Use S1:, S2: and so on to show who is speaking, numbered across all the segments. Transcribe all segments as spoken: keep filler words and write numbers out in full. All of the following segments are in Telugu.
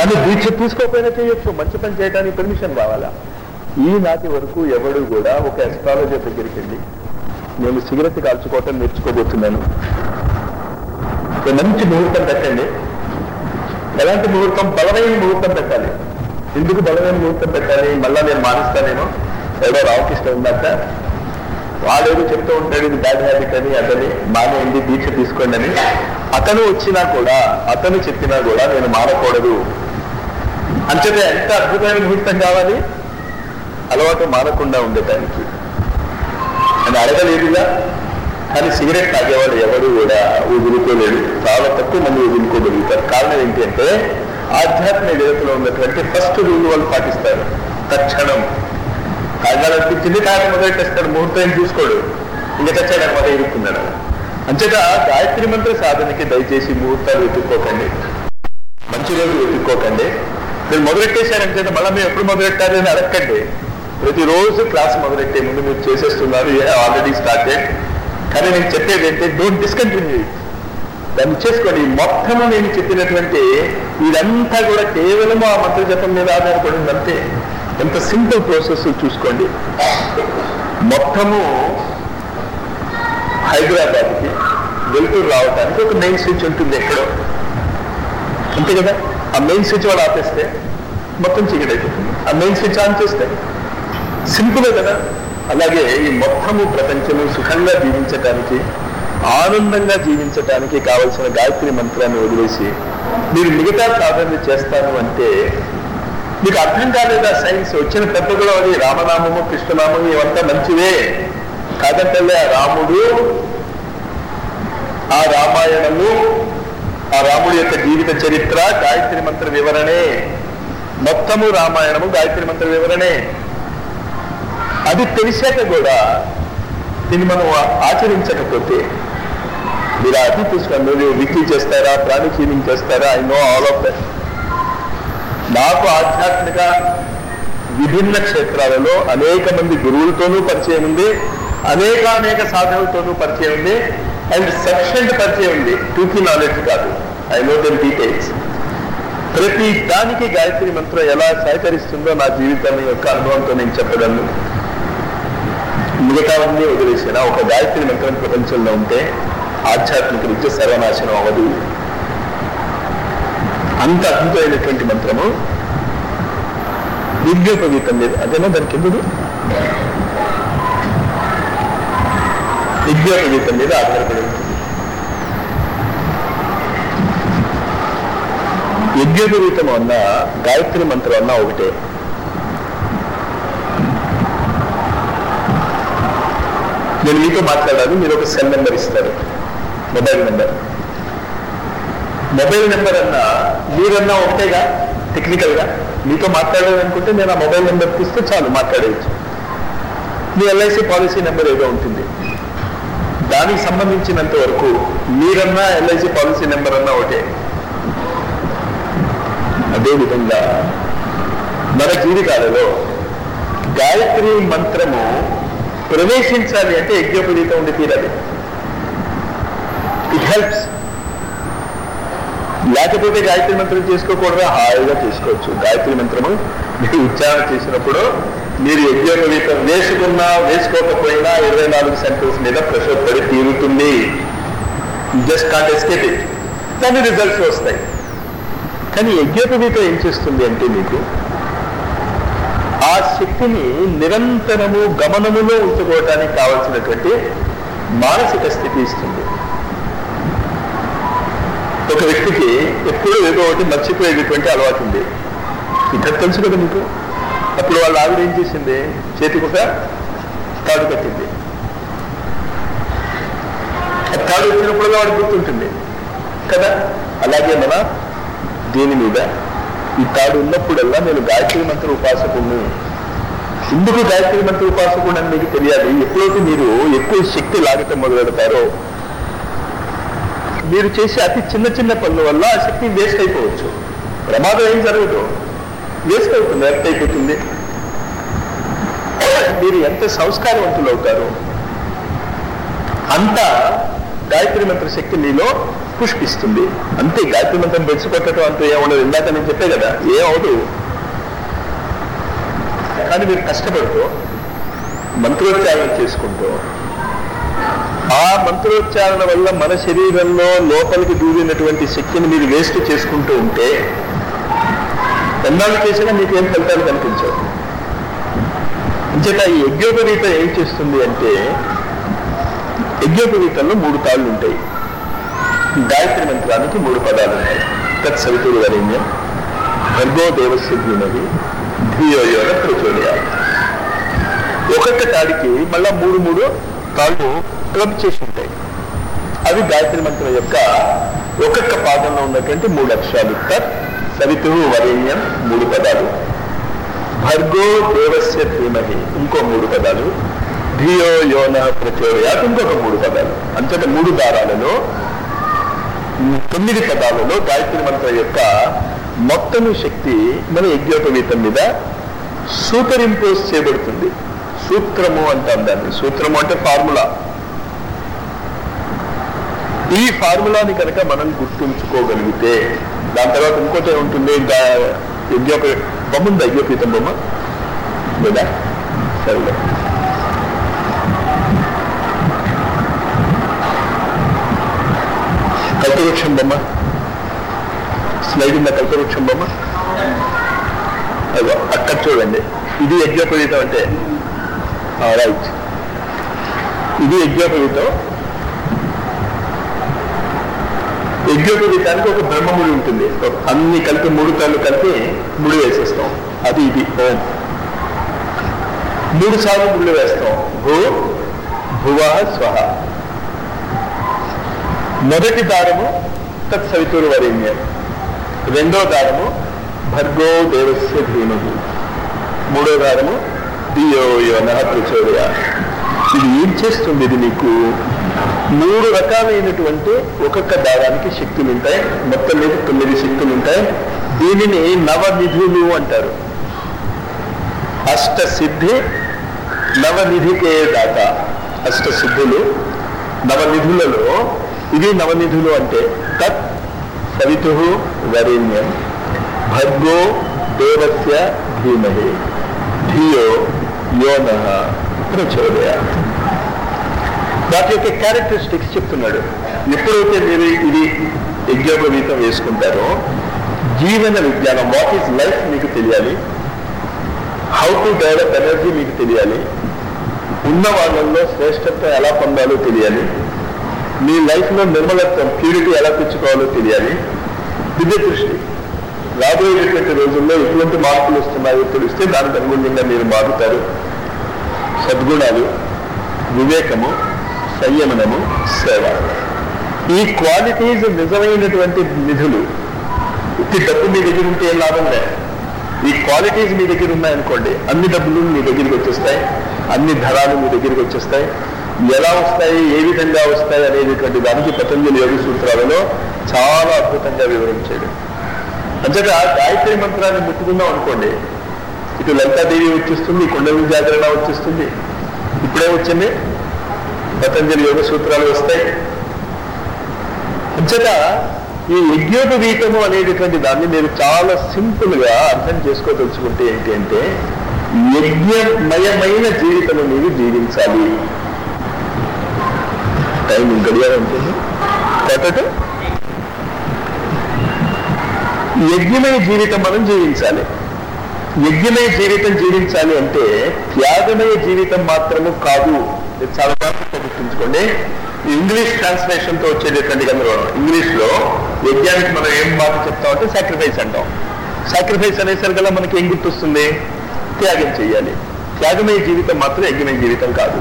S1: కానీ దీక్ష తీసుకోకపోయినా చేయొచ్చు, మంచి పని చేయడానికి పర్మిషన్ కావాలా. ఈనాటి వరకు ఎవడు కూడా ఒక ఎస్ట్రాలజర్ దగ్గరికి వెళ్ళి నేను సిగరెట్ కాల్చుకోవటం నేర్చుకోబోతున్నాను, మంచి ముహూర్తం పెట్టండి. ఎలాంటి ముహూర్తం? బలమైన ముహూర్తం పెట్టాలి. ఎందుకు బలమైన ముహూర్తం పెట్టాలి? మళ్ళా నేను మానేస్తానేమో, ఎవడో రామకృష్ణ ఉందాక వాడేదో చెప్తూ ఉంటాడు ఇది బ్యాడ్ హ్యాబిట్ అని, అతని మానేయండి, దీక్ష తీసుకోండి అని. అతను వచ్చినా కూడా, అతను చెప్పినా కూడా నేను మానకూడదు. అంచేతే ఎంత అద్భుతమైన ముహూర్తం కావాలి అలవాటు మానకుండా ఉండటానికి అని అడగలేదుగా. కానీ సిగరెట్ తాగేవాడు ఎవరు కూడా వదులుకోలేడు, చాలా తక్కువ మంది వదులుకోగలుగుతారు. కారణం ఏంటి అంటే ఆధ్యాత్మిక జగత్తులో ఉన్నటువంటి ఫస్ట్ రూల్ వాళ్ళు పాటిస్తారు. తక్షణం తాగాలనిపించింది తాగ మొదలెట్టేస్తాడు, ముహూర్తం చూసుకోడు, ఇంకా తెచ్చాడని మొదలు ఇరుక్కున్నాడు. అంచేత గాయత్రి మంత్ర సాధనకి దయచేసి ముహూర్తాలు వెతుక్కోకండి, మంచి రోజులు వెతుక్కోకండి. మీరు మొదలెట్టేశారంటే మళ్ళీ మేము ఎప్పుడు మొదలెట్టాలి అని అడగండి. ప్రతిరోజు క్లాస్ మొదలెట్టే ముందు మీరు చేసేస్తున్నారు, ఆల్రెడీ స్టార్టెడ్. కానీ నేను చెప్పేది ఏంటంటే డోంట్ డిస్కంటిన్యూ ఇట్, దాన్ని చేసుకోండి. మొత్తము నేను చెప్పినటువంటి ఇదంతా కూడా కేవలం ఆ మంత్ర జపం మీద ఆధారపడింది అంతే. ఎంత సింపుల్ ప్రాసెస్ చూసుకోండి. మొత్తము హైదరాబాద్కి వెలుతురు రావడానికి ఒక మెయిన్ స్విచ్ ఉంటుంది ఎక్కడో, అంతే కదా. ఆ మెయిన్ స్విచ్ వాడు ఆపేస్తే మొత్తం చీకటి అయిపోతుంది, ఆ మెయిన్ స్విచ్ ఆన్ చేస్తే సింపులే కదా. అలాగే ఈ మొత్తము ప్రపంచము సుఖంగా జీవించటానికి, ఆనందంగా జీవించటానికి కావలసిన గాయత్రి మంత్రాన్ని వదిలేసి మీరు మిగతా సాధనలు చేస్తాను అంటే మీకు అర్థం కాలేదా? సైన్స్ వచ్చిన పెద్ద కూడా అది రామనామము కృష్ణనామము ఇవంతా మంచివే కాదంటే, రాముడు, ఆ రామాయణము, ఆ రాముడి యొక్క జీవిత చరిత్ర, గాయత్రి మంత్ర వివరణే. మొత్తము రామాయణము గాయత్రి మంత్ర వివరణే. అది తెలిసాక కూడా దీన్ని మనం ఆచరించకపోతే మీరు అది చూసుకోండి. మీరు విక్రీ చేస్తారా, ప్రాణి హీలింగ్ చేస్తారా, I know all of that. నాకు ఆధ్యాత్మిక విభిన్న క్షేత్రాలలో అనేక మంది గురువులతోనూ పరిచయం ఉంది, అనేక అనేక సాధనలతోనూ పరిచయం ఉంది, అండ్ సఫిషియెంట్ పరిచయం ఉంది. టూకీ నాలెడ్జ్ కాదు, ఐ నో దెమ్ డీటెయిల్స్. ప్రతి దానికి గాయత్రి మంత్రం ఎలా సహకరిస్తుందో నా జీవితం యొక్క అనుభవంతో నేను చెప్పగలను. మిగతావన్నీ వదిలేసిన ఒక గాయత్రి మంత్రం ప్రపంచంలో ఉంటే ఆధ్యాత్మిక రీత్యా సర్వనాశనం అవ్వదు. అంత అద్భుతమైనటువంటి మంత్రము యజ్ఞోపవీతం లేదు, అదేనా దానికి ఎందుకు యజ్ఞోపవీతం మీద ఆధారపడి ఉంటుంది. యజ్ఞోపవీతం అన్న గాయత్రి మంత్రం అన్న ఒకటే. నేను మీతో మాట్లాడాలి, మీరు ఒక సెల్ నెంబర్ ఇస్తారు, మొబైల్ నెంబర్. మొబైల్ నెంబర్ అన్నా మీరన్నా ఒకటేగా. టెక్నికల్గా మీతో మాట్లాడాలనుకుంటే నేను ఆ మొబైల్ నెంబర్ తీస్తే చాలు, మాట్లాడేయచ్చు. మీ ఎల్ఐసి పాలసీ నెంబర్ ఏదో ఉంటుంది, దానికి సంబంధించినంత వరకు మీరన్నా ఎల్ఐసి పాలసీ నెంబర్ అన్నా ఒకటే. అదేవిధంగా మన జీవితాలలో గాయత్రి మంత్రము ప్రవేశించాలి అంటే యజ్ఞోపవీతం ఉండి తీరాలి. It helps. లేకపోతే గాయత్రి మంత్రం చేసుకోకూడదా? హాయిగా చేసుకోవచ్చు. గాయత్రి మంత్రము మీరు ఉచ్చారణ చేసినప్పుడు మీరు యజ్ఞోపవీతం వేసుకున్నా వేసుకోకపోయినా ఇరవై నాలుగు సెంటెన్స్ మీద ప్రెషర్ పడి తీరుతుంది. Just can't escape it. దాని రిజల్ట్స్ వస్తాయి. కానీ యజ్ఞోపవీతం ఏం చేస్తుంది అంటే మీకు ఆ శక్తిని నిరంతరము గమనములో ఉంచుకోవటానికి కావలసినటువంటి మానసిక స్థితి ఇస్తుంది. ఒక వ్యక్తికి ఎప్పుడూ ఏదో ఒకటి మర్చిపోయేటటువంటి అలవాటు ఉంది, ఇక్కడ తెలుసు కదా మీకు. అప్పుడు వాళ్ళ ఆవిడ ఏం చేసింది? చేతికి ఒక తాడు కట్టింది. తాడు వచ్చినప్పుడుగా వాడు గుర్తుంటుంది కదా. అలాగే మన దీని మీద ఈ తాడు ఉన్నప్పుడల్లా నేను గాయత్రి మంత్ర ఉపాసకుడిని. ఎందుకు గాయత్రి మంత్ర ఉపాసకుడు అని మీకు తెలియాలి. ఎప్పుడైతే మీరు ఎక్కువ శక్తి లాగటం మొదలు పెడతారో మీరు చేసే అతి చిన్న చిన్న పనుల వల్ల ఆ శక్తి వేస్ట్ అయిపోవచ్చు. ప్రమాదం ఏం జరగదు, వేస్ట్ అవుతుంది, ఎర్త్ అయిపోతుంది. మీరు ఎంత సంస్కారవంతులు అవుతారో అంత గాయత్రి మంత్ర శక్తి మీలో పుష్పిస్తుంది. అంతే. గాయత్రి మంత్రం పెంచుకొట్టడం అంటూ ఏముండదు. ఇందాక నేను చెప్పే కదా, ఏమవదు. కానీ మీరు కష్టపడుతూ మంత్రోచ్చారణ చేసుకుంటూ ఆ మంత్రోచ్చారణ వల్ల మన శరీరంలో లోపలికి దూరినటువంటి శక్తిని మీరు వేస్ట్ చేసుకుంటూ ఉంటే ఎన్నాళ్ళు చేసినా మీకు ఏం ఫలితాలు కనిపించవు. అంచేత ఈ యజ్ఞోపవీతం ఏం చేస్తుంది అంటే, యజ్ఞోపవీతంలో మూడు తాళ్ళు ఉంటాయి. గాయత్రి మంత్రానికి మూడు పదాలు ఉన్నాయి. తత్సవితురు వరేణ్యం, భర్గో దేవస్య ధీమహి, ధియో యో నః ప్రచోదయాత్. ఒక్కొక్క తాడికి మళ్ళా మూడు మూడు తాళ్ళు క్లబ్ చేసి ఉంటాయి. అవి గాయత్రి మంత్రం యొక్క ఒక్కొక్క పాదంలో ఉన్నటువంటి మూడు అక్షరాలు. తత్ సవితురు వరేణ్యం మూడు పదాలు, భర్గో దేవస్య ధీమహి ఇంకో మూడు పదాలు, ధియో యో నః ప్రచోదయాత్ ఇంకొక మూడు పదాలు. అంతట మూడు దారాలలో తొమ్మిది పదాలలో గాయత్రి మంత్రం యొక్క మొత్తం శక్తి మన యజ్ఞోపవీతం మీద సూపర్ ఇంపోజ్ చేయబడుతుంది. సూత్రము అంటాం దాన్ని. సూత్రము అంటే ఫార్ములా. ఈ ఫార్ములాని కనుక మనం గుర్తుంచుకోగలిగితే దాని తర్వాత ఇంకోటి ఉంటుంది. యజ్ఞోప బొమ్మ ఉంది, యజ్ఞోపీతం బొమ్మ లేదా? సరే, కల్పవృక్షం బొమ్మ స్లైడ్ ఉన్న కల్పవృక్షం బొమ్మ అదో అక్కడ చూడండి. ఇది యజ్ఞోపవీతం అంటే రైట్. ఇది యజ్ఞోపవీతం. యజ్ఞోపవీతానికి ఒక బ్రహ్మముడి ఉంటుంది. అన్ని కలిపి మూడు తాళ్ళు కలిపి ముడి వేసేస్తాం. అది ఇది ఓం. మూడు సార్లు ముళ్ళు వేస్తాం. భూ భువ స్వహ. మొదటి దారము తత్సవితురు వరేణ్యం, రెండో దారము భర్గో దేవస్య ధీమహి, మూడో దారము ధియో యో నః ప్రచోదయాత్. ఇది ఏం చేస్తుంది? ఇది మీకు మూడు రకాలైనటువంటి ఒక్కొక్క దారానికి శక్తులు ఉంటాయి. మొత్తం మీద తొమ్మిది శక్తులు ఉంటాయి. దీనిని నవనిధులు అంటారు. అష్టసిద్ధి నవనిధికే దాత. అష్టసిద్ధులు నవనిధులలో ఇది నవనిధులు అంటే తత్ సవితుః వరేణ్యం, భర్గో దేవస్య ధీమహి, ధియో యో నః ప్రచోదయాత్. వాటి యొక్క క్యారెక్టరిస్టిక్స్ చెప్తున్నాడు. ఎప్పుడైతే మీరు ఇది యజ్ఞోపవీతం వేసుకుంటారో జీవన విజ్ఞానం, వాట్ ఈజ్ లైఫ్ మీకు తెలియాలి, హౌ టు డెవలప్ ఎనర్జీ మీకు తెలియాలి, ఉన్న వాళ్ళల్లో శ్రేష్టత్వం ఎలా పొందాలో తెలియాలి, మీ లైఫ్లో నిర్మలత్వం ప్యూరిటీ ఎలా తెచ్చుకోవాలో తెలియాలి. దివ్య దృష్టి. రాబోయేటువంటి రోజుల్లో ఎటువంటి మార్పులు వస్తున్నాయో తెలిస్తే దానికి అనుగుణంగా మీరు మారుతారు. సద్గుణాలు, వివేకము, సంయమనము, సేవ, ఈ క్వాలిటీస్ నిజమైనటువంటి నిధులు. ఈ డబ్బు మీ దగ్గర ఉంటే ఏం లాభం లేదు. ఈ క్వాలిటీస్ మీ దగ్గర ఉన్నాయనుకోండి, అన్ని డబ్బులు మీ దగ్గరికి వచ్చేస్తాయి, అన్ని ధరాలు మీ దగ్గరికి వచ్చేస్తాయి. ఎలా వస్తాయి, ఏ విధంగా వస్తాయి అనేటువంటి దానికి పతంజలి యోగ సూత్రాలలో చాలా అద్భుతంగా వివరించాడు. అంతేగా గాయత్రి మంత్రాన్ని ముట్టుకుందాం అనుకోండి, ఇటు లలితాదేవి వచ్చేస్తుంది, కుండలి జాగరణ వచ్చేస్తుంది. ఇప్పుడే వచ్చింది పతంజలి యోగ సూత్రాలు వస్తాయి. అంతేగా ఈ యజ్ఞోపవీతము అనేటటువంటి దాన్ని మీరు చాలా సింపుల్ గా అర్థం చేసుకోదలుచుకుంటే ఏంటి అంటే, యజ్ఞమయమైన జీవితము మీరు జీవించాలి. టైం గడియారం ఉంటుంది కాబట్టి యజ్ఞమయ జీవితం మనం జీవించాలి. యజ్ఞమయ జీవితం జీవించాలి అంటే త్యాగమయ జీవితం మాత్రము కాదు. చాలా జాగ్రత్తగా గుర్తుంచుకోండి. ఇంగ్లీష్ ట్రాన్స్లేషన్ తో వచ్చేటటువంటి గందరగోళం. ఇంగ్లీష్ లో యజ్ఞానికి మనం ఏం మాట చెప్తామంటే సాక్రిఫైస్ అంటాం. సాక్రిఫైస్ అనేసరికల్లా మనకి ఏం గుర్తొస్తుంది? త్యాగం చేయాలి. త్యాగమయ జీవితం మాత్రం యజ్ఞమయ జీవితం కాదు.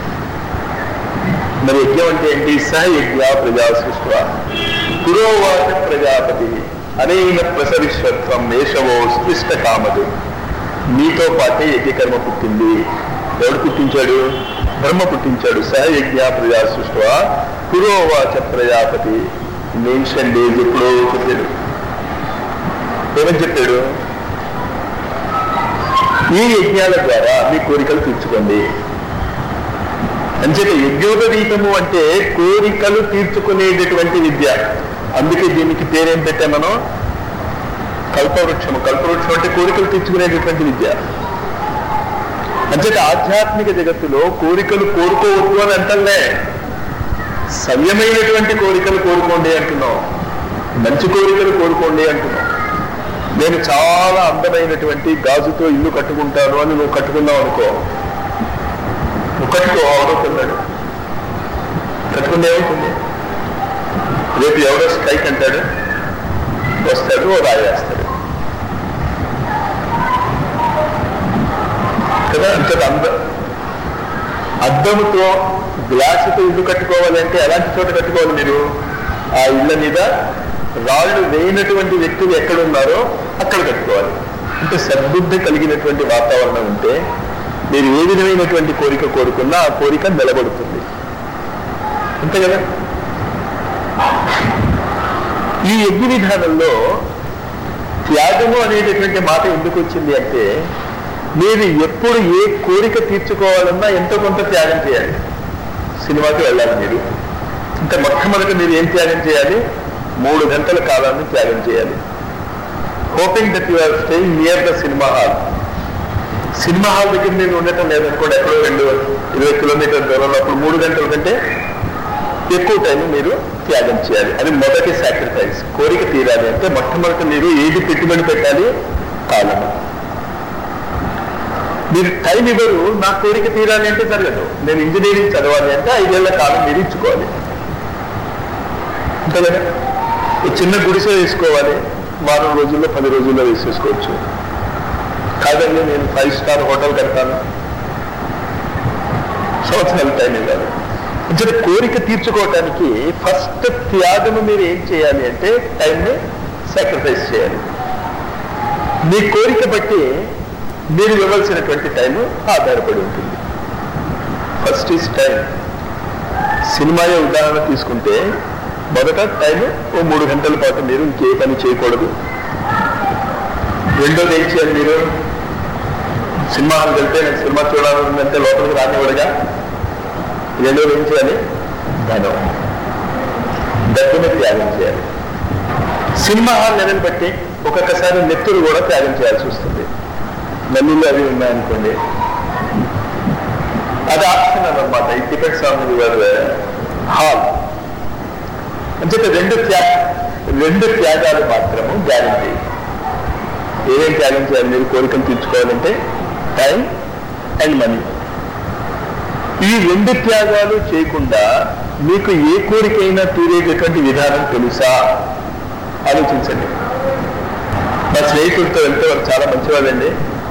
S1: మరి యజ్ఞం అంటే ఏంటి? సహ యజ్ఞ ప్రజా సృష్టి పురోవాచ ప్రజాపతి అనేన ప్రసవిశ్వత్వం మేషవో స్పృష్ట కామదు. మీతో పాటే యజ్ఞకర్మ పుట్టింది. ఎవడు పుట్టించాడు? బ్రహ్మ పుట్టించాడు. సహ యజ్ఞ ప్రజా సృష్టి పురోవాచ ప్రజాపతి. ఏన్షియన్ డేస్ ఎప్పుడో చెప్పాడు. ఏమని చెప్పాడు? ఈ యజ్ఞాల ద్వారా మీ కోరికలు తీర్చుకోండి. అంచేత యజ్ఞోపవీతము అంటే కోరికలు తీర్చుకునేటటువంటి విద్య. అందుకే దీనికి పేరేం పెట్టాం మనం? కల్పవృక్షము. కల్పవృక్షం అంటే కోరికలు తీర్చుకునేటటువంటి విద్య. అంచేత ఆధ్యాత్మిక జగత్తులో కోరికలు కోరుకోవద్దు అని అంటలే, సవ్యమైనటువంటి కోరికలు కోరుకోండి అంటున్నాం, మంచి కోరికలు కోరుకోండి అంటున్నాం. నేను చాలా అందమైనటువంటి గాజుతో ఇల్లు కట్టుకుంటాను అని నువ్వు కట్టుకున్నావు అనుకో, నువ్వు కట్టుకో, అవడవుతున్నాడు, కట్టుకుంటే ఏమవుతుంది? రేపు ఎవడో స్ట్రైక్ అంటాడు, వస్తాడు, ఓ రాయేస్తాడు కదా. అంతట అంద అద్దముతో గ్లాసుతో ఇల్లు కట్టుకోవాలంటే ఎలాంటి చోట కట్టుకోవాలి మీరు? ఆ ఇళ్ళ మీద రాళ్ళు వేయినటువంటి వ్యక్తులు ఎక్కడున్నారో అక్కడ కట్టుకోవాలి. అంటే సద్బుద్ధి కలిగినటువంటి వాతావరణం ఉంటే మీరు ఏ విధమైనటువంటి కోరిక కోరుకున్నా ఆ కోరిక నిలబడుతుంది, అంతే కదా. ఈ యజ్ఞ విధానంలో త్యాగము అనేటటువంటి మాట ఎందుకు వచ్చింది అంటే, మీరు ఎప్పుడు ఏ కోరిక తీర్చుకోవాలన్నా ఎంతో కొంత త్యాగం చేయాలి. సినిమాకి వెళ్ళాలి మీరు, అంటే మొట్టమొదటి మీరు ఏం త్యాగం చేయాలి? మూడు గంటల కాలాన్ని త్యాగం చేయాలి. Hoping that you are staying near the cinema hall. Cinema hall దగ్గర మీరు ఉండటం లేదనుకోండి, ఎక్కడో రెండు ఇరవై కిలోమీటర్ల దూరంలో, అప్పుడు మూడు గంటల కంటే ఎక్కువ టైం మీరు త్యాగం చేయాలి. అది మొదటి సాక్రిఫైస్. కోరిక తీరాలి అంటే మొట్టమొదటి మీరు ఏది పెట్టుబడి పెట్టాలి? కాలము. మీరు టైం ఇవ్వరు, నా కోరిక తీరాలి అంటే జరగదు. నేను ఇంజనీరింగ్ చదవాలి అంటే ఐదేళ్ల కాలం మీరు ఇచ్చుకోవాలి, అంతే కదా. చిన్న గుడిసె వేసుకోవాలి, వారం రోజుల్లో పది రోజుల్లో వేసేసుకోవచ్చు. కాదండి నేను ఫైవ్ స్టార్ హోటల్ కడతాను, సంవత్సరాల టైం ఇవ్వాలి. అంటే కోరిక తీర్చుకోవటానికి ఫస్ట్ త్యాగము మీరు ఏం చేయాలి అంటే టైంని సాక్రిఫైస్ చేయాలి. మీ కోరిక బట్టి మీరు ఇవ్వాల్సినటువంటి టైము ఆధారపడి ఉంటుంది. First is time. సినిమాయే ఉదాహరణ తీసుకుంటే మొదట టైం ఓ మూడు గంటల పాటు మీరు ఇంకే పని చేయకూడదు. రెండోది ఏం చేయాలి? మీరు సినిమా హాల్కి వెళ్తే నేను సినిమా చూడాలంటే లోపలికి రానివ్వడుగా. రెండోది ఏం చేయాలి? ధనం, డబ్బుని త్యాగం చేయాలి. సినిమా హాల్ లెవెల్ బట్టి ఒక్కొక్కసారి నెత్తురు కూడా త్యాగం చేయాల్సి వస్తుంది. నల్లులు అవి ఉన్నాయనుకోండి, అది ఆప్షనల్ అనమాట. It depends on your hall. అంటే రెండు త్యాగ రెండు త్యాగాలు మాత్రము గ్యారంటీ. ఏమేం త్యాగం చేయాలి మీరు కోరికలు తీర్చుకోవాలంటే? Time and money. ఈ రెండు త్యాగాలు చేయకుండా మీకు ఏ కోరికైనా తీరేటటువంటి విధానం తెలుసా? ఆలోచించండి. మా స్నేహితులతో వెళ్తే వాళ్ళు చాలా మంచివాళ్ళండి.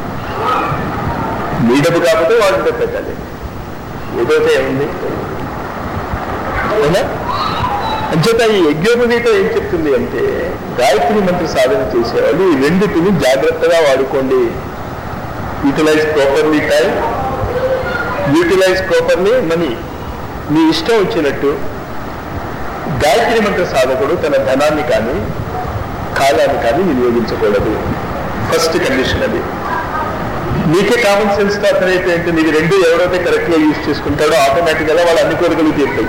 S1: మీ డబ్బు కాకపోతే వాళ్ళతో పెట్టాలి, ఏదైతే ఏముంది అవునా? అంచేత ఈ యజ్ఞోపవీతం ఏం చెప్తుంది అంటే, గాయత్రి మంత్ర సాధన చేసేవాళ్ళు ఈ రెండింటిని జాగ్రత్తగా వాడుకోండి. Utilize properly time, utilize properly money. మీ ఇష్టం వచ్చినట్టు గాయత్రి మంత్ర సాధకుడు తన ధనాన్ని కానీ కాలాన్ని కానీ వినియోగించకూడదు. ఫస్ట్ కండిషన్ అది. మీకే కామన్ సెన్స్ తో అర్థమైతే ఏంటి, నీకు రెండు ఎవరైతే కరెక్ట్ గా యూజ్ చేసుకుంటాడో ఆటోమేటిక్ గా వాళ్ళు అన్ని కోరికలు తీరుతాయి.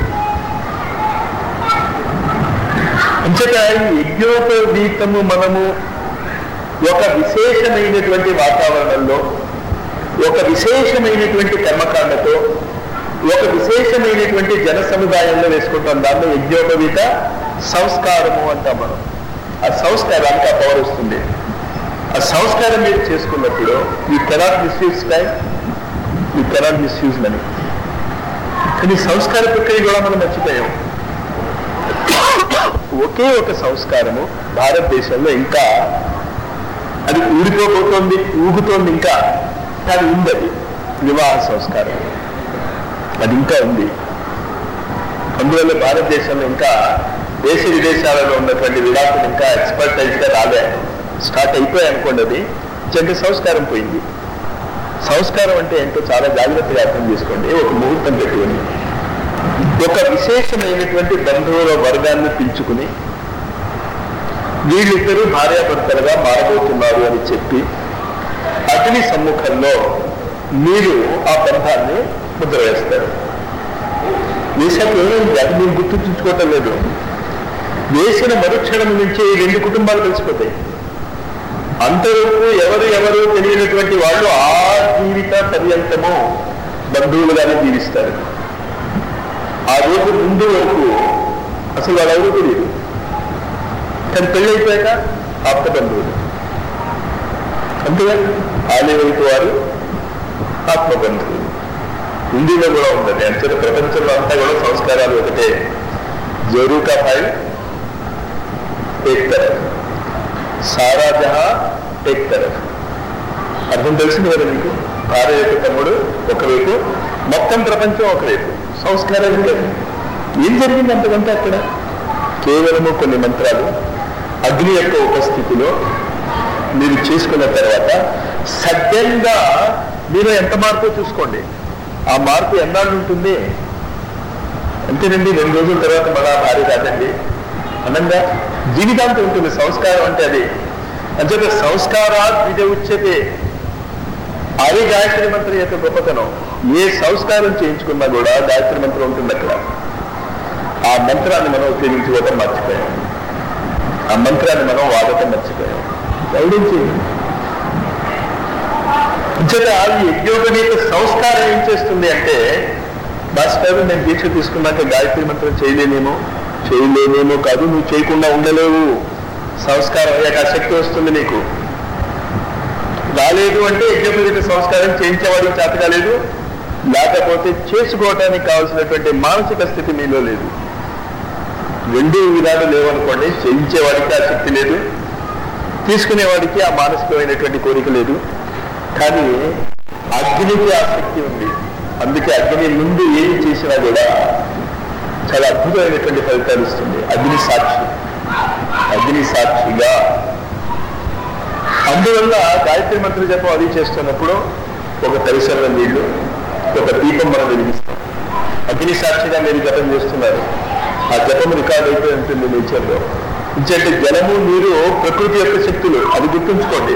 S1: అంచేత యజ్ఞోపవీతము మనము ఒక విశేషమైనటువంటి వాతావరణంలో, ఒక విశేషమైనటువంటి కర్మకాండతో, ఒక విశేషమైనటువంటి జన సముదాయంలో వేసుకుంటాం. దాంట్లో యజ్ఞోపవీత సంస్కారము అంటాం మనం. ఆ సంస్కారానికి ఆ పవర్ వస్తుంది. ఆ సంస్కారం మీరు చేసుకున్నప్పుడు you cannot misuse time, you cannot misuse money. కానీ సంస్కార ప్రక్రియ కూడా మనం మర్చిపోయాం. ఒకే ఒక సంస్కారము భారతదేశంలో ఇంకా అది ఊడిపోబోతోంది, ఊగుతోంది, ఇంకా అది ఉంది. అది వివాహ సంస్కారం, అది ఇంకా ఉంది. అందువల్ల భారతదేశంలో ఇంకా దేశ విదేశాలలో ఉన్నటువంటి విడాకులు ఇంకా ఎక్స్పర్టైజ్గా రాలే, స్టార్ట్ అయిపోయాయి అనుకోండి. అది జంట సంస్కారం పోయింది. సంస్కారం అంటే ఏంటో చాలా జాగ్రత్తగా అర్థం చేసుకోండి. ఒక ముహూర్తం పెట్టుకుని ఒక విశేషమైనటువంటి బంధువుల వర్గాన్ని పెంచుకుని వీళ్ళిద్దరూ భార్యాభర్తలుగా మారబోతున్నారు అని చెప్పి అగ్ని సమ్ముఖంలో మీరు ఆ బంధాన్ని ముద్ర వేస్తారు. వేశాక ఏమైంది అది మీరు గుర్తుంచుకోవటం లేదు. వేసిన మరుక్షణం నుంచి రెండు కుటుంబాలు కలిసిపోతాయి. అంతవరకు ఎవరు ఎవరు తెలియనటువంటి వాళ్ళు ఆ జీవిత పర్యంతము బంధువులుగానే జీవిస్తారు. ఆ రోజు ముందు వరకు అసలు వాళ్ళు ఎవరు తెలియదు. కానీ పెళ్ళి అయిపోయాక ఆప్త బంధువులు అంతేగా. ఆలయవైపు వారు ఆత్మబంధువులు. హిందీలో కూడా ఉంటుంది. అంటే ప్రపంచంలో అంతా కూడా సంస్కారాలు ఒకటే. జరూ కా భాయ్ ఏక్ తరఫ్, సారా జహా ఏక్ తరఫ్. అర్థం తెలిసింది కదా మీకు. భార్య యొక్క తమ్ముడు ఒకవైపు, మొత్తం ప్రపంచం ఒకవైపు. సంస్కారాలు లేదు. ఏం జరిగింది అంతకంటే అక్కడ? కేవలము కొన్ని మంత్రాలు అగ్ని యొక్క ఉపస్థితిలో మీరు చేసుకున్న తర్వాత సడ్డంగా మీరు ఎంత మార్పు చూసుకోండి. ఆ మార్పు ఎన్నాళ్ళు ఉంటుంది అంతేనండి. రెండు రోజుల తర్వాత మళ్ళా భార్య కాదండి అనంగా జీవితాంతం ఉంటుంది. సంస్కారం అంటే అది. అంటే సంస్కారాత్ విజ ఉచ్యతే. అది గాయత్రి మంత్రం యొక్క గొప్పతనం. ఏ సంస్కారం చేయించుకున్నా కూడా గాయత్రి మంత్రం ఉంటుంది అక్కడ. ఆ మంత్రాన్ని మనం ఉపయోగించుకోవటం మర్చిపోయాం. ఆ మంత్రాన్ని మనం వాడటం మర్చిపోయాం. గౌడించి ఈ యజ్ఞోపవీత సంస్కారం ఏం చేస్తుంది అంటే, మాస్టర్ నేను దీక్ష తీసుకున్నాక గాయత్రి మంత్రం చేయలేనేమో చేయలేనేమో కాదు, నువ్వు చేయకుండా ఉండలేవు. సంస్కారం అయ్యాక శక్తి వస్తుంది నీకు. రాలేదు అంటే యజ్ఞోపవీత సంస్కారం చేయించేవాడికి చేత కాలేదు, లేకపోతే చేసుకోవటానికి కావాల్సినటువంటి మానసిక స్థితి మీలో లేదు. రెండు విధాలు లేవనుకోండి. చేయించేవాడికి ఆ శక్తి లేదు, తీసుకునేవాడికి ఆ మానసికమైనటువంటి కోరిక లేదు. కానీ అగ్నికి ఆ శక్తి ఉంది. అందుకే అగ్ని ముందు ఏం చేసినా కూడా చాలా అద్భుతమైనటువంటి ఫలితాలు ఇస్తుంది. అగ్ని సాక్షి, అగ్ని సాక్షిగా. అందువల్ల గాయత్రి మంత్ర జపం అది చేస్తున్నప్పుడు ఒక పరిసర నీళ్లు, ఒక దీపం మనం వెలిగిస్తాం. అగ్ని సాక్షిగా మీరు జపం చేస్తున్నారు. ఆ జపం రికార్డ్ అయిపోయి ఉంటుంది నేచర్లో. ఇంకంటే జలము నీరు ప్రకృతి యొక్క శక్తులు, అది గుర్తుంచుకోండి.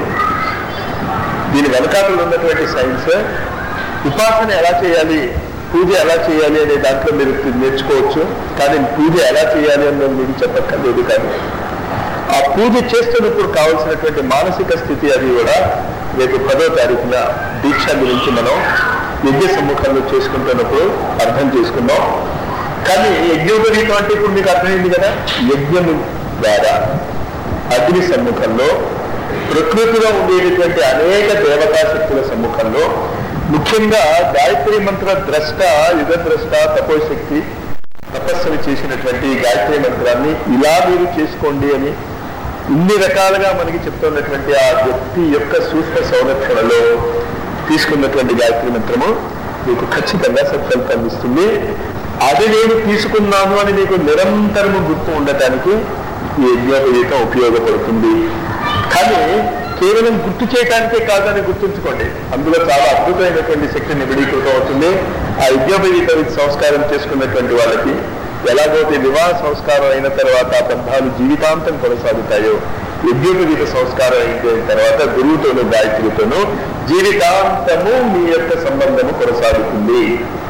S1: దీని వెనకాతలు ఉన్నటువంటి సైన్స్ ఉపాసన ఎలా చేయాలి, పూజ ఎలా చేయాలి అనే దాంట్లో మీరు నేర్చుకోవచ్చు. కానీ పూజ ఎలా చేయాలి అని మీకు చెప్పక్కర్లేదు. కానీ ఆ పూజ చేస్తున్నప్పుడు కావాల్సినటువంటి మానసిక స్థితి అది కూడా రేపు పదో తారీఖున దీక్ష గురించి మనం యజ్ఞ సమ్ముఖంలో చేసుకుంటున్నప్పుడు అర్థం చేసుకున్నాం. కానీ యజ్ఞోపవీతం అంటే ఇప్పుడు మీకు అర్థమైంది కదా. యజ్ఞము ద్వారా అగ్ని సమ్ముఖంలో, ప్రకృతిలో ఉండేటటువంటి అనేక దేవతా శక్తుల సమ్ముఖంలో, ముఖ్యంగా గాయత్రి మంత్ర ద్రష్ట, యుగ ద్రష్ట, తపోశక్తి తపస్సులు చేసినటువంటి గాయత్రి మంత్రాన్ని ఇలా మీరు చేసుకోండి అని ఇన్ని రకాలుగా మనకి చెప్తున్నటువంటి ఆ వ్యక్తి యొక్క సూక్ష్మ సంరక్షణలో తీసుకున్నటువంటి గాయత్రి మంత్రము మీకు ఖచ్చితంగా సత్ఫలితాన్ని ఇస్తుంది. అది నేను తీసుకున్నాను అని మీకు నిరంతరము గుర్తు ఉండటానికి ఈ యజ్ఞోపవీతం ఉపయోగపడుతుంది. కానీ కేవలం గుర్తు చేయడానికే కాదని గుర్తుంచుకోండి. అందులో చాలా అద్భుతమైనటువంటి శక్తి నిబిడీకృతం అవుతుంది. ఆ యజ్ఞోపవీత సంస్కారం చేసుకున్నటువంటి వాళ్ళకి ఎలాగైతే వివాహ సంస్కారం అయిన తర్వాత బంధాలు జీవితాంతం కొనసాగుతాయో, యజ్ఞోపవీత సంస్కారం అయిపోయిన తర్వాత గురువుతోనూ గాయత్రితోనూ జీవితాంతము మీ యొక్క సంబంధము కొనసాగుతుంది.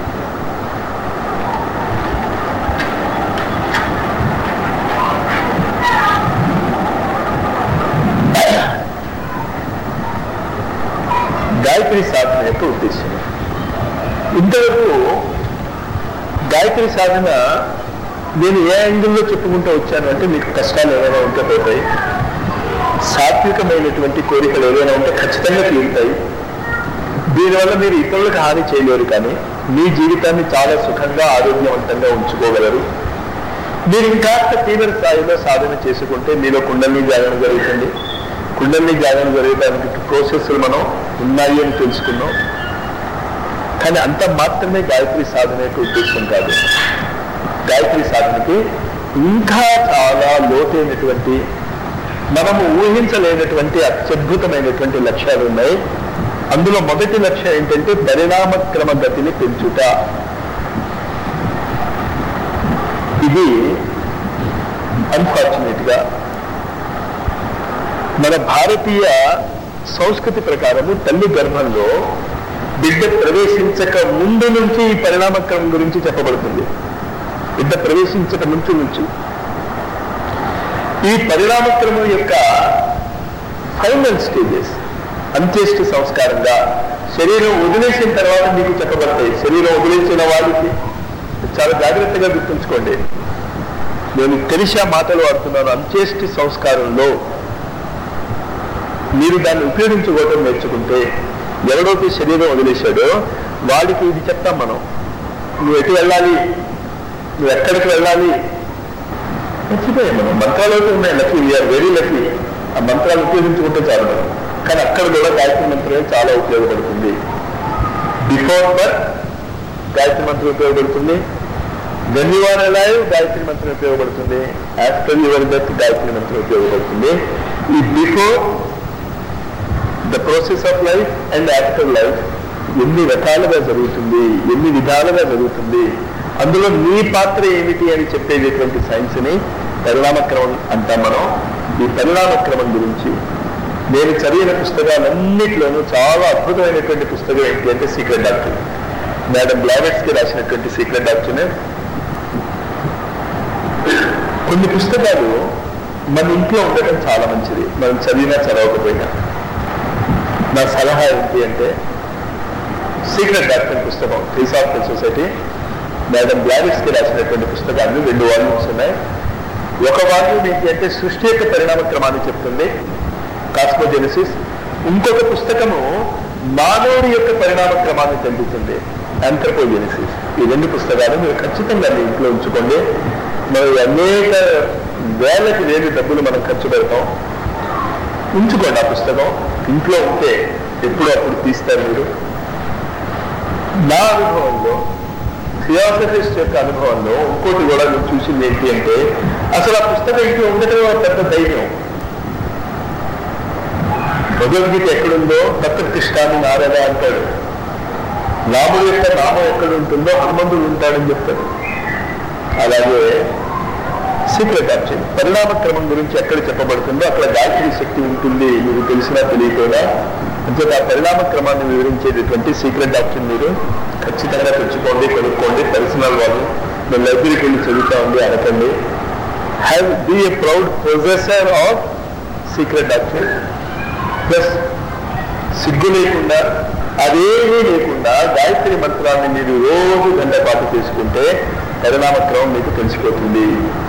S1: గాయత్రి సాధన యొక్క ఉద్దేశం. ఇంతవరకు గాయత్రి సాధన నేను ఏ యాంగిల్లో చెప్పుకుంటూ వచ్చాను అంటే, మీకు కష్టాలు ఏమైనా ఉంటే పోతాయి, సాత్వికమైనటువంటి కోరికలు ఏవైనా ఉంటే ఖచ్చితంగా తీరుతాయి. దీనివల్ల మీరు ఇతరులకు హాని చేయలేరు, కానీ మీ జీవితాన్ని చాలా సుఖంగా ఆరోగ్యవంతంగా ఉంచుకోగలరు. మీరు ఇంకా తీవ్ర స్థాయిలో సాధన చేసుకుంటే మీలో కుండలిని జాగరణ జరుగుతుంది. కుండలిని జాగరణ జరగడానికి ప్రోసెస్లు మనం ఉన్నాయి అని తెలుసుకున్నాం. కానీ అంత మాత్రమే గాయత్రి సాధన యొక్క ఉద్దేశం కాదు. గాయత్రి సాధనకి ఇంకా చాలా లోతైనటువంటి, మనము ఊహించలేనటువంటి అత్యద్భుతమైనటువంటి లక్ష్యాలు ఉన్నాయి. అందులో మొదటి లక్ష్యం ఏంటంటే పరిణామక్రమ గతిని పెంచుట. ఇది అన్ఫార్చునేట్ గా మన భారతీయ సంస్కృతి ప్రకారము తల్లి గర్భంలో బిడ్డ ప్రవేశించక ముందు నుంచి ఈ పరిణామక్రమం గురించి చెప్పబడుతుంది. బిడ్డ ప్రవేశించక ముంచు నుంచి ఈ పరిణామక్రమం యొక్క ఫైనల్ స్టేజెస్ అంత్యేష్టి సంస్కారంగా శరీరం వదిలేసిన తర్వాత మీకు చెప్పబడతాయి. శరీరం వదిలేసిన వాళ్ళకి చాలా జాగ్రత్తగా గుర్తుంచుకోండి. నేను తెలిసి ఆ మాటలు వాడుతున్నాను. అంత్యేష్టి సంస్కారంలో మీరు దాన్ని ఉపయోగించుకోవడం నేర్చుకుంటే ఎవడైతే శరీరం వదిలేశాడో వాడికి ఇది చెప్తాం మనం. నువ్వు ఎటు వెళ్ళాలి, నువ్వు ఎక్కడికి వెళ్ళాలి మర్చిపోయాం మనం. మంత్రాలు అయితే ఉన్నాయి, లక్కీ, వీఆర్ వెరీ లక్కీ. ఆ మంత్రాలు ఉపయోగించుకుంటే చాలు మనం. కానీ అక్కడ కూడా గాయత్రి మంత్రమే చాలా ఉపయోగపడుతుంది. బిఫోర్ బర్త్ గాయత్రి మంత్రం ఉపయోగపడుతుంది, when you are alive Gayatri మంత్రం ఉపయోగపడుతుంది, ఆఫ్టర్ యువర్ బర్త్ గాయత్రి మంత్రం ఉపయోగపడుతుంది. ఈ before the process of life and after life ఎన్ని రకాలుగా జరుగుతుంది, ఎన్ని విధాలుగా జరుగుతుంది, అందులో నీ పాత్ర ఏమిటి అని చెప్పేటటువంటి సైన్స్ ని పరిణామక్రమం అంటాం మనం. ఈ పరిణామక్రమం గురించి నేను చదివిన పుస్తకాలన్నింటిలోనూ చాలా అద్భుతమైనటువంటి పుస్తకం ఏంటి అంటే సీక్రెట్ డాక్టర్, మేడం బ్లావెట్స్ కి రాసినటువంటి సీక్రెట్ డాక్టర్. కొన్ని పుస్తకాలు మన ఇంట్లో ఉండటం చాలా మంచిది, మనం చదివినా చదవకపోయినా. నా సలహా ఏంటి అంటే సీక్రెట్ డాక్టర్ పుస్తకం, థియోసాఫికల్ సొసైటీ, మేడం బ్లావెట్స్ కి రాసినటువంటి పుస్తకాలు రెండు వాల్యూమ్స్ ఉన్నాయి. ఒక వాల్యూమ్ ఏంటి అంటే సృష్టి యొక్క పరిణామ క్రమాన్ని చెప్తుంది, కాస్మోజెనసిస్. ఇంకొక పుస్తకము మానవుడి యొక్క పరిణామ క్రమాన్ని తెలుపుతుంది, ఆంథ్రోపోజెనసిస్. ఈ రెండు పుస్తకాలు మీరు ఖచ్చితంగా మీ ఇంట్లో ఉంచుకోండి. మరి అనేక వేలకి వేలు డబ్బులు మనం ఖర్చు పెడతాం, ఉంచుకోండి ఆ పుస్తకం. ఇంట్లో ఉంటే ఎప్పుడు అప్పుడు తీస్తారు మీరు. నా అనుభవంలో, థియోసఫిస్ట్ యొక్క అనుభవంలో ఇంకోటి కూడా నేను చూసింది ఏంటి అంటే అసలు ఆ పుస్తకం ఇంట్లో ఉండటం పెద్ద ధైర్యం. భగవద్గీత ఎక్కడుందో తత్వ కృష్ణాన్ని నారద అంటాడు, రాముడు యొక్క నామం ఎక్కడ ఉంటుందో హనుమంతుడు ఉంటాడని చెప్తాడు. అలాగే సీక్రెట్ ఆప్షన్ పరిణామ క్రమం గురించి ఎక్కడ చెప్పబడుతుందో అక్కడ గాయత్రి శక్తి ఉంటుంది, మీకు తెలిసినా తెలియకుండా. అంటే ఆ పరిణామ క్రమాన్ని వివరించేటటువంటి సీక్రెట్ ఆప్షన్ మీరు ఖచ్చితంగా తెచ్చుకోండి, కొనుక్కోండి. పర్సనల్ వాళ్ళు మీరు లైబ్రరీకి వెళ్ళి చదువుతా ఉంది అనకండి. Have be a proud possessor of secret option. Plus సిగ్గు లేకుండా, అదేమీ లేకుండా గాయత్రి మంత్రాన్ని మీరు రోజు గంట పాటు చేసుకుంటే పరిణామ క్రమం మీకు తెలిసిపోతుంది.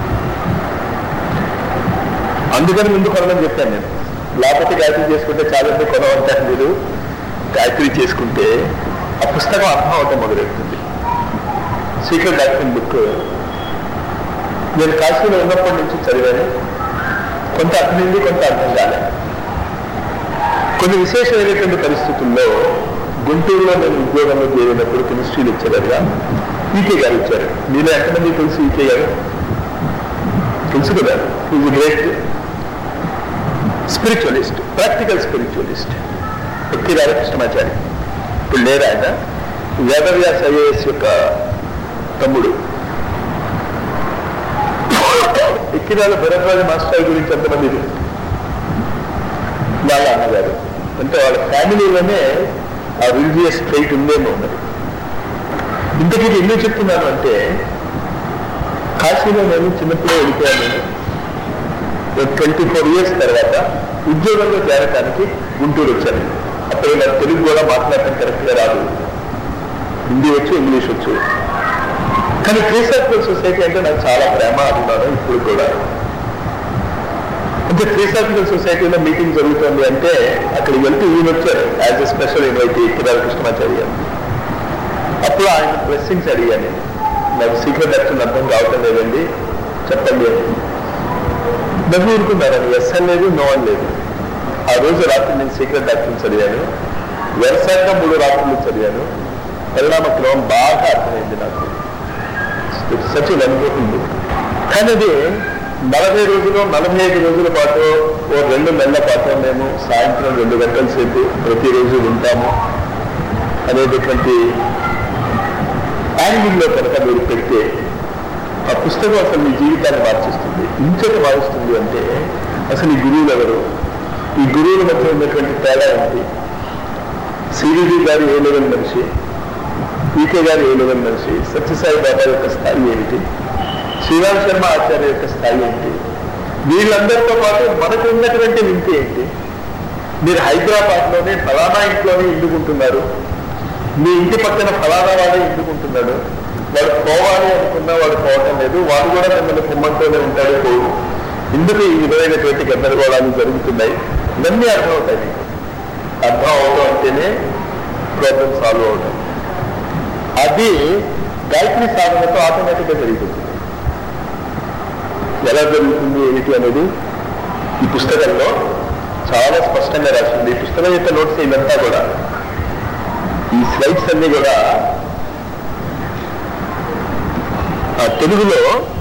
S1: అందుకని ముందు కొనమని చెప్పాను నేను. లేకపోతే గాయత్రి చేసుకుంటే చాలా కొనవంటారు మీరు. గాయత్రి చేసుకుంటే ఆ పుస్తకం అర్థం అవటం మొదలెడుతుంది. సీక్రెట్ డాక్టర్ బుక్ నేను కాశీలో ఉన్నప్పటి నుంచి చదివాను. కొంత అర్థమైంది, కొంత అర్థం కాలేదు. కొన్ని విశేషమైనటువంటి పరిస్థితుల్లో గుంటూరులో నేను ఉద్యోగంలో చేరినప్పుడు కెమిస్ట్రీ లెక్చరర్గా ఈకే గారు ఇచ్చారు. మీలో ఎంతమంది తెలుసు ఈకే గారు? తెలుసు కదా. Is great spiritualist, practical spiritualist. భక్తి రాధాకృష్ణమాచారి. ఇప్పుడు లేరు ఆయన. వేదవ్యాస ఐఏఎస్ యొక్క తమ్ముడు. ఎక్కిరాల భరద్వాజ మాస్టర్ గురించి ఎంతమంది వాళ్ళ అన్నగారు. అంటే వాళ్ళ ఫ్యామిలీలోనే ఆ రిలీజియస్ ట్రైట్ ఉందేమో ఉన్నది. ఇంతకీ ఎందుకు చెప్తున్నాను అంటే కాశీలో నేను చిన్నప్పుడే వెళ్ళిపోయాను. నేను ట్వంటీ ఫోర్ ఇయర్స్ తర్వాత ఉద్యోగంలో చేరటానికి గుంటూరు వచ్చాను. అప్పుడు నాకు తెలుగు కూడా మాట్లాడటం కరెక్ట్గా రాదు, హిందీ వచ్చు, ఇంగ్లీష్ వచ్చు. కానీ థియోసాఫికల్ సొసైటీ అంటే నాకు చాలా ప్రేమ, అభిమానం ఇప్పుడు కూడా. అంటే థియోసాఫికల్ సొసైటీలో మీటింగ్ జరుగుతుంది అంటే అక్కడికి వెళ్తే ఈయన వచ్చారు యాజ్ ఎ స్పెషల్ ఇన్వైటీ, కిరాల కృష్ణమాచార్య. అప్పుడు ఆయన బ్లెస్సింగ్స్ అడిగాను. నాకు సీక్రెట్ యాక్షన్ అర్థం కావటం లేదండి, చెప్పండి అని. నవ్వు ఊరుకున్నారని. ఎస్ అని లేదు, నో అని లేదు. ఆ రోజు రాత్రి నేను సీక్రెట్ యాక్షన్ చదివాను. వరుసగా మూడు రాత్రులు చదివాను. పరిణామ క్రమం బాగా అర్థమైంది నాకు. సచిన్ అనుకుంటుంది. కానీ అది నలభై రోజులు నలభై ఐదు రోజుల పాటు ఓ రెండు నెలల పాటు మేము సాయంత్రం రెండు గంటల సేపు ప్రతిరోజు ఉంటాము అనేటటువంటి యాంగిల్లో కనుక మీరు పెడితే ఆ పుస్తకం అసలు మీ జీవితాన్ని మార్చేస్తుంది. ఇంచటి మారుస్తుంది అంటే అసలు ఈ గురువులు ఎవరు, ఈ గురువుల మధ్య ఉన్నటువంటి తేడా ఏంటి, సివిడి గారు ఏ లెవెల్ మనిషి, ఈకే గారు ఏ లెవెల్ మనిషి, సత్యసాయి బాబా యొక్క స్థాయి ఏమిటి, శ్రీరామ్ శర్మ ఆచార్య యొక్క స్థాయి ఏంటి, వీళ్ళందరితో పాటు మనకు ఉన్నటువంటి వింతి ఏంటి? మీరు హైదరాబాద్లోనే ఫలానా ఇంట్లోనే ఎందుకుంటున్నారు, మీ ఇంటి పక్కన ఫలానా వాడే ఎందుకుంటున్నాడు, వాడు పోవాలి అనుకున్నా వాడు పోవటం లేదు, వాడు కూడా మిమ్మల్ని కుమ్మంటూనే ఉంటాడు పోవు, ఇందుకు ఈ విధమైనటువంటి గందరగోళాలు జరుగుతున్నాయి. ఇవన్నీ అర్థమవుతాయి. మీకు అర్థం అవడం అంటేనే ప్రాబ్లం సాల్వ్ అవడం. అది గాయత్రి సాధనతో ఆటోమేటిక్గా జరిగిపోతుంది. ఎలా జరుగుతుంది ఏమిటి అనేది ఈ పుస్తకంలో చాలా స్పష్టంగా రాసింది. ఈ పుస్తకం యొక్క నోట్స్ ఇదంతా కూడా, ఈ స్లైడ్స్ అన్ని కూడా తెలుగులో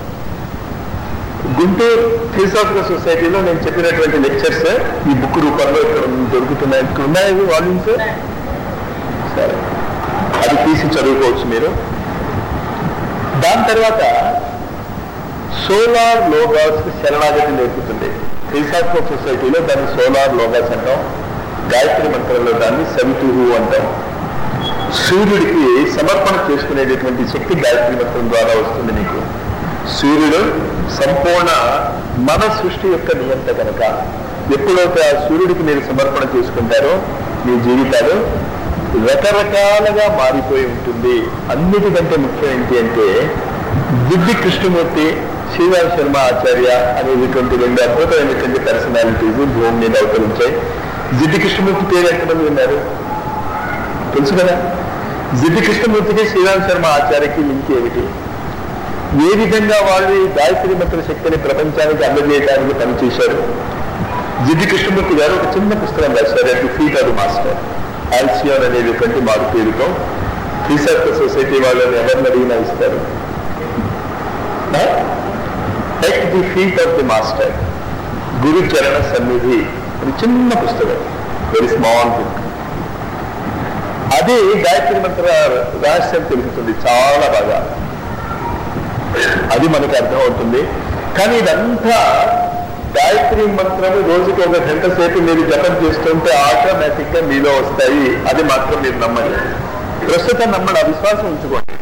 S1: గుంటూరు థియోసాఫికల్ సొసైటీలో నేను చెప్పినటువంటి లెక్చర్స్ ఈ బుక్ రూపంలో ఇక్కడ దొరుకుతున్నాయి. ఇక్కడ ఉన్నాయి వాల్యూమ్స్. సరే, అది తీసి చదువుకోవచ్చు మీరు. దాని తర్వాత సోలార్ లోగాస్ శరణాగతి నేర్పుతుంది. థియోసాఫికల్ సొసైటీలో దాన్ని సోలార్ లోగాస్ అంటాం, గాయత్రి మంత్రంలో దాన్ని సవితుహు అంటాం. సూర్యుడికి సమర్పణ చేసుకునేటటువంటి శక్తి గాయత్రి మంత్రం ద్వారా వస్తుంది నీకు. సూర్యుడు సంపూర్ణ మన సృష్టి యొక్క నియంత కనుక ఎప్పుడైతే ఆ సూర్యుడికి మీరు సమర్పణ చేసుకుంటారో మీ జీవితాలు రకరకాలుగా మారిపోయి ఉంటుంది. అన్నిటికంటే ముఖ్యం ఏంటి అంటే దివ్య కృష్ణమూర్తి, శ్రీరామ్ శర్మ ఆచార్య అనేటువంటి రెండు అద్భుతమైనటువంటి పర్సనాలిటీస్ భూమి మీద అవతరించాయి. జిడ్డి కృష్ణమూర్తి పేరు ఎంతమంది ఉన్నారు తెలుసు కదా. జిడ్డి కృష్ణమూర్తికి శ్రీరామ్ శర్మ ఆచార్యకి లింక్ ఏమిటి, ఏ విధంగా వాళ్ళు ఈ గాయత్రి మంత్ర శక్తిని ప్రపంచానికి అందజేయడానికి పనిచేశారు. జిడ్డి కృష్ణమూర్తి గారు ఒక చిన్న పుస్తకం రాశారు, at the feet of the master. Alcyone అనేటువంటి మారు పేరుతో థియోసాఫికల్ సొసైటీ వాళ్ళని ఎవరిని అడిగినా ఇస్తారు. At the feet of the master, గురు చరణ సన్నిధి, అది చిన్న పుస్తకం, వెరీ స్మాల్ బుక్. అది గాయత్రి మంత్ర రహస్యం తెలుపుతుంది చాలా బాగా, అది మనకు అర్థమవుతుంది. కానీ ఇదంతా గాయత్రి మంత్రము రోజుకి ఒక గంట సేపు మీరు జపం చేస్తుంటే ఆటోమేటిక్ గా మీలో వస్తాయి. అది మాత్రం మీరు నమ్మండి. ప్రస్తుతం నమ్మడం, అవిశ్వాసం ఉంచుకోండి.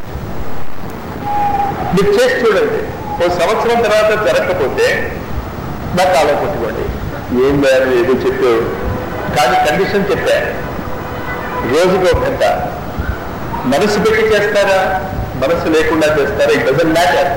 S1: మీరు చేసి చూడండి. ఓ సంవత్సరం తర్వాత జరగకపోతే నా కాలం కొట్టుకోండి. ఏం లేదు ఏదో చెప్పావు, కానీ కండిషన్ చెప్పా, రోజుకి ఒక గంట మనసు పెట్టి చేస్తారా, మనసు లేకుండా చేస్తారా, ఇట్ డజంట్ మ్యాటర్.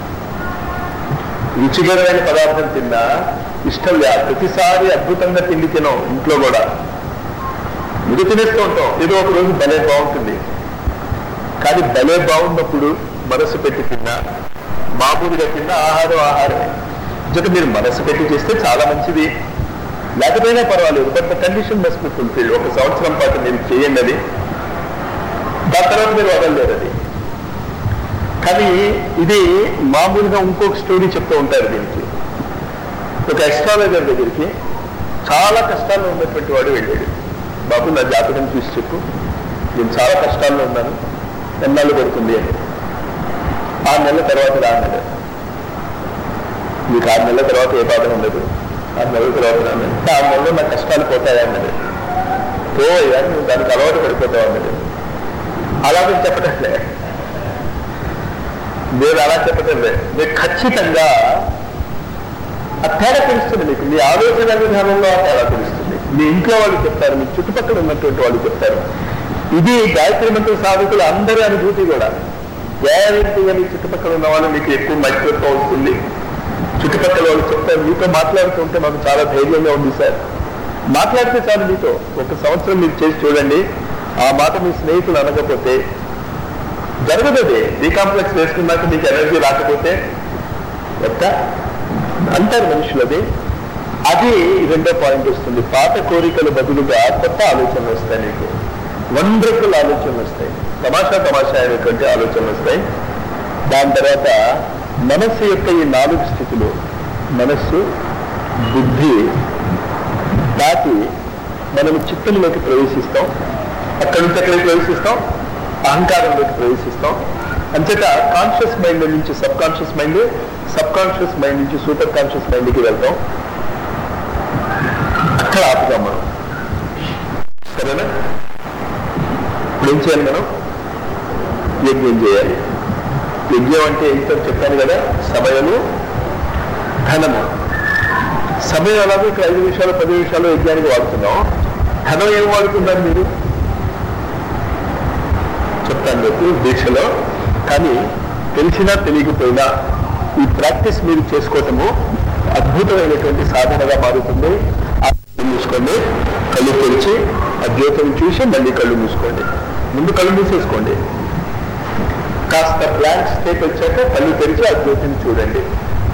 S1: రుచికరమైన పదార్థం తిన్నా ఇష్టం లే, ప్రతిసారి అద్భుతంగా తిండి తినం. ఇంట్లో కూడా ఇది తినేస్తూ ఉంటాం, ఏదో ఒక రోజు భలే బాగుంటుంది. కానీ భలే బాగున్నప్పుడు మనసు పెట్టి తిన్నా, మామూలుగా తిన్నా ఆహారం ఆహారమే. జత మీరు మనసు పెట్టి చేస్తే చాలా మంచిది, లేకపోయినా పర్వాలేదు. But the condition must be fulfil. ఒక సంవత్సరం పాటు మీరు చేయండి అది, దాని తర్వాత మీరు వదలలేరు అది. కానీ ఇది మామూలుగా ఇంకొక స్టోరీ చెప్తూ ఉంటారు దీనికి. ఒక ఎస్ట్రాలజర్ దగ్గరికి చాలా కష్టాల్లో ఉన్నటువంటి వాడు వెళ్ళాడు. బాబు నా జాతకం చూసి చెప్పు, నేను చాలా కష్టాల్లో ఉన్నాను, ఎన్నాళ్ళు పడుతుంది అని. ఆరు నెలల తర్వాత రాన్నాడు. మీకు ఆరు నెలల తర్వాత ఏ బాధ ఉండదు, ఆరు నెలల తర్వాత రాన్నాడు. ఆరు నెలలో నా కష్టాలు పోతాయా అన్నాడు. పోయా నువ్వు దానికి అలవాటు పడిపోతావు అన్నాడు. అలాగే చెప్పటంలే, నేను అలా చెప్పటంలే, మీరు ఖచ్చితంగా ఆ తేడా తెలుస్తుంది మీకు. మీ ఆలోచన విధానంలో ఆ తేడా తెలుస్తుంది. మీ ఇంట్లో వాళ్ళు చెప్తారు, మీ చుట్టుపక్కల ఉన్నటువంటి వాళ్ళు చెప్తారు. ఇది గాయత్రి మంత్ర సాధకులు అందరి అనుభూతి కూడా. గ్యారెంటీగా మీ చుట్టుపక్కల ఉన్న వాళ్ళు మీకు ఎక్కువ మైక్రోతో వస్తుంది. చుట్టుపక్కల వాళ్ళు చెప్తారు, మీతో మాట్లాడుతుంటే మాకు చాలా ధైర్యంగా ఉంది సార్. మాట్లాడితే చాలు మీతో. ఒక సంవత్సరం మీరు చేసి చూడండి. ఆ మాట మీ స్నేహితులు అనకపోతే జరగదు. బీ కాంప్లెక్స్ వేసుకున్నాక మీకు ఎనర్జీ రాకపోతే ఎట్ట అంటారు మనుషులది. అది రెండో పాయింట్ వస్తుంది. పాత కోరికల బదులుగా కొత్త ఆలోచనలు వస్తాయి. నీకు వండర్ఫుల్ ఆలోచనలు వస్తాయి, తమాషా తమాషా అయినటువంటి ఆలోచనలు వస్తాయి. దాని తర్వాత మనస్సు యొక్క ఈ నాలుగు స్థితులు, మనస్సు, బుద్ధి దాటి మనం చిత్తంలోకి ప్రవేశిస్తాం. అక్కడి నుంచి ఎక్కడికి ప్రవేశిస్తాం, అహంకారంలోకి ప్రవేశిస్తాం. అంచేత కాన్షియస్ మైండ్ నుంచి subconscious mind, subconscious mind నుంచి సూపర్ కాన్షియస్ మైండ్కి వెళ్తాం. అక్కడ ఆపుతాం మనం. సరేనా? ఇప్పుడు ఏం చేయాలి మనం? యజ్ఞం చేయాలి. యజ్ఞం అంటే ఏంటో చెప్పాను కదా, సమయము ధనము. సమయం అలాగే ఇక్కడ ఐదు నిమిషాలు పది నిమిషాలు యజ్ఞానికి వాడుతున్నాం. ధనం ఏం వాడుతున్నారు మీరు చెప్తాను మీకు దీక్షలో. కానీ తెలిసినా తెలియకపోయినా ఈ ప్రాక్టీస్ మీరు చేసుకోవటము అద్భుతమైనటువంటి సాధనగా మారుతుంది. కళ్ళు మూసుకోండి, కళ్ళు తెరిచి ఆ జ్యోతిని చూసి మళ్ళీ కళ్ళు మూసుకోండి. ముందు కళ్ళు మూసేసుకోండి. కాస్త బ్లాంక్ స్టేట్ వచ్చాక కళ్ళు తెరిచి ఆ జ్యోతిని చూడండి.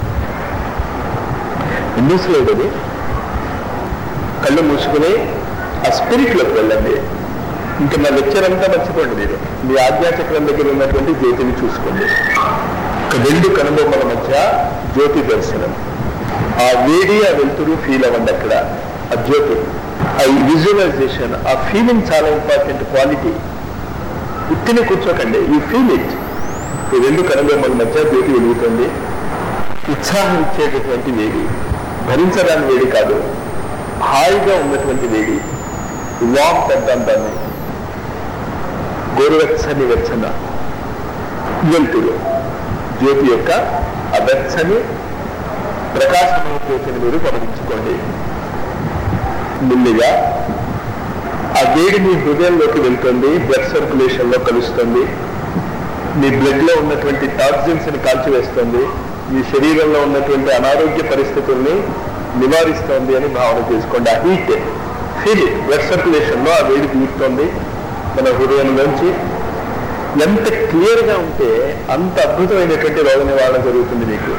S1: మూసలేదు అది. కళ్ళు మూసుకుని ఆ స్పిరిట్లోకి వెళ్ళండి. ఇంకా నా లెక్చర్ అంతా మర్చిపోండి. మీరు మీ ఆజ్ఞాచక్రం దగ్గర ఉన్నటువంటి జ్యోతిని చూసుకోండి. రెండు కనుబొమ్మల మధ్య జ్యోతి దర్శనం. ఆ వేడి ఆ వెలుతురు ఫీల్ అవ్వండి అక్కడ. ఆ జ్యోతి, ఆ విజువలైజేషన్, ఆ ఫీలింగ్ చాలా ఇంపార్టెంట్ క్వాలిటీ. ఉత్తిని కూర్చోకండి, యూ ఫీల్ ఇట్. ఈ రెండు కనుబొమ్మల మధ్య జ్యోతి వెలుగుతుంది. ఉత్సాహం ఇచ్చేటటువంటి వేడి, భరించడానికి వేడి కాదు, హాయిగా ఉన్నటువంటి వేడి. వామ్ పెద్దాం దాన్ని, గోరువెచ్చని వెచ్చన వెలుతురు జ్యోతి యొక్క ఆ వెచ్చని ప్రకాశమైన జ్యోతిని మీరు గమనించుకోండి. ముందుగా ఆ వేడి మీ హృదయంలోకి వెళ్తుంది, బ్లడ్ సర్క్యులేషన్ లో కలుస్తుంది, మీ బ్లడ్ లో ఉన్నటువంటి టాక్సిన్స్ ని కాల్చివేస్తుంది, మీ శరీరంలో ఉన్నటువంటి అనారోగ్య పరిస్థితుల్ని నివారిస్తోంది అని భావన చేసుకోండి. ఆ heat feel it. Blood circulation లో ఆ వేడి తీరుతోంది మన హృదయంలోంచి. ఎంత క్లియర్ గా ఉంటే అంత అద్భుతమైనటువంటి రోగ నివారణ జరుగుతుంది మీకు.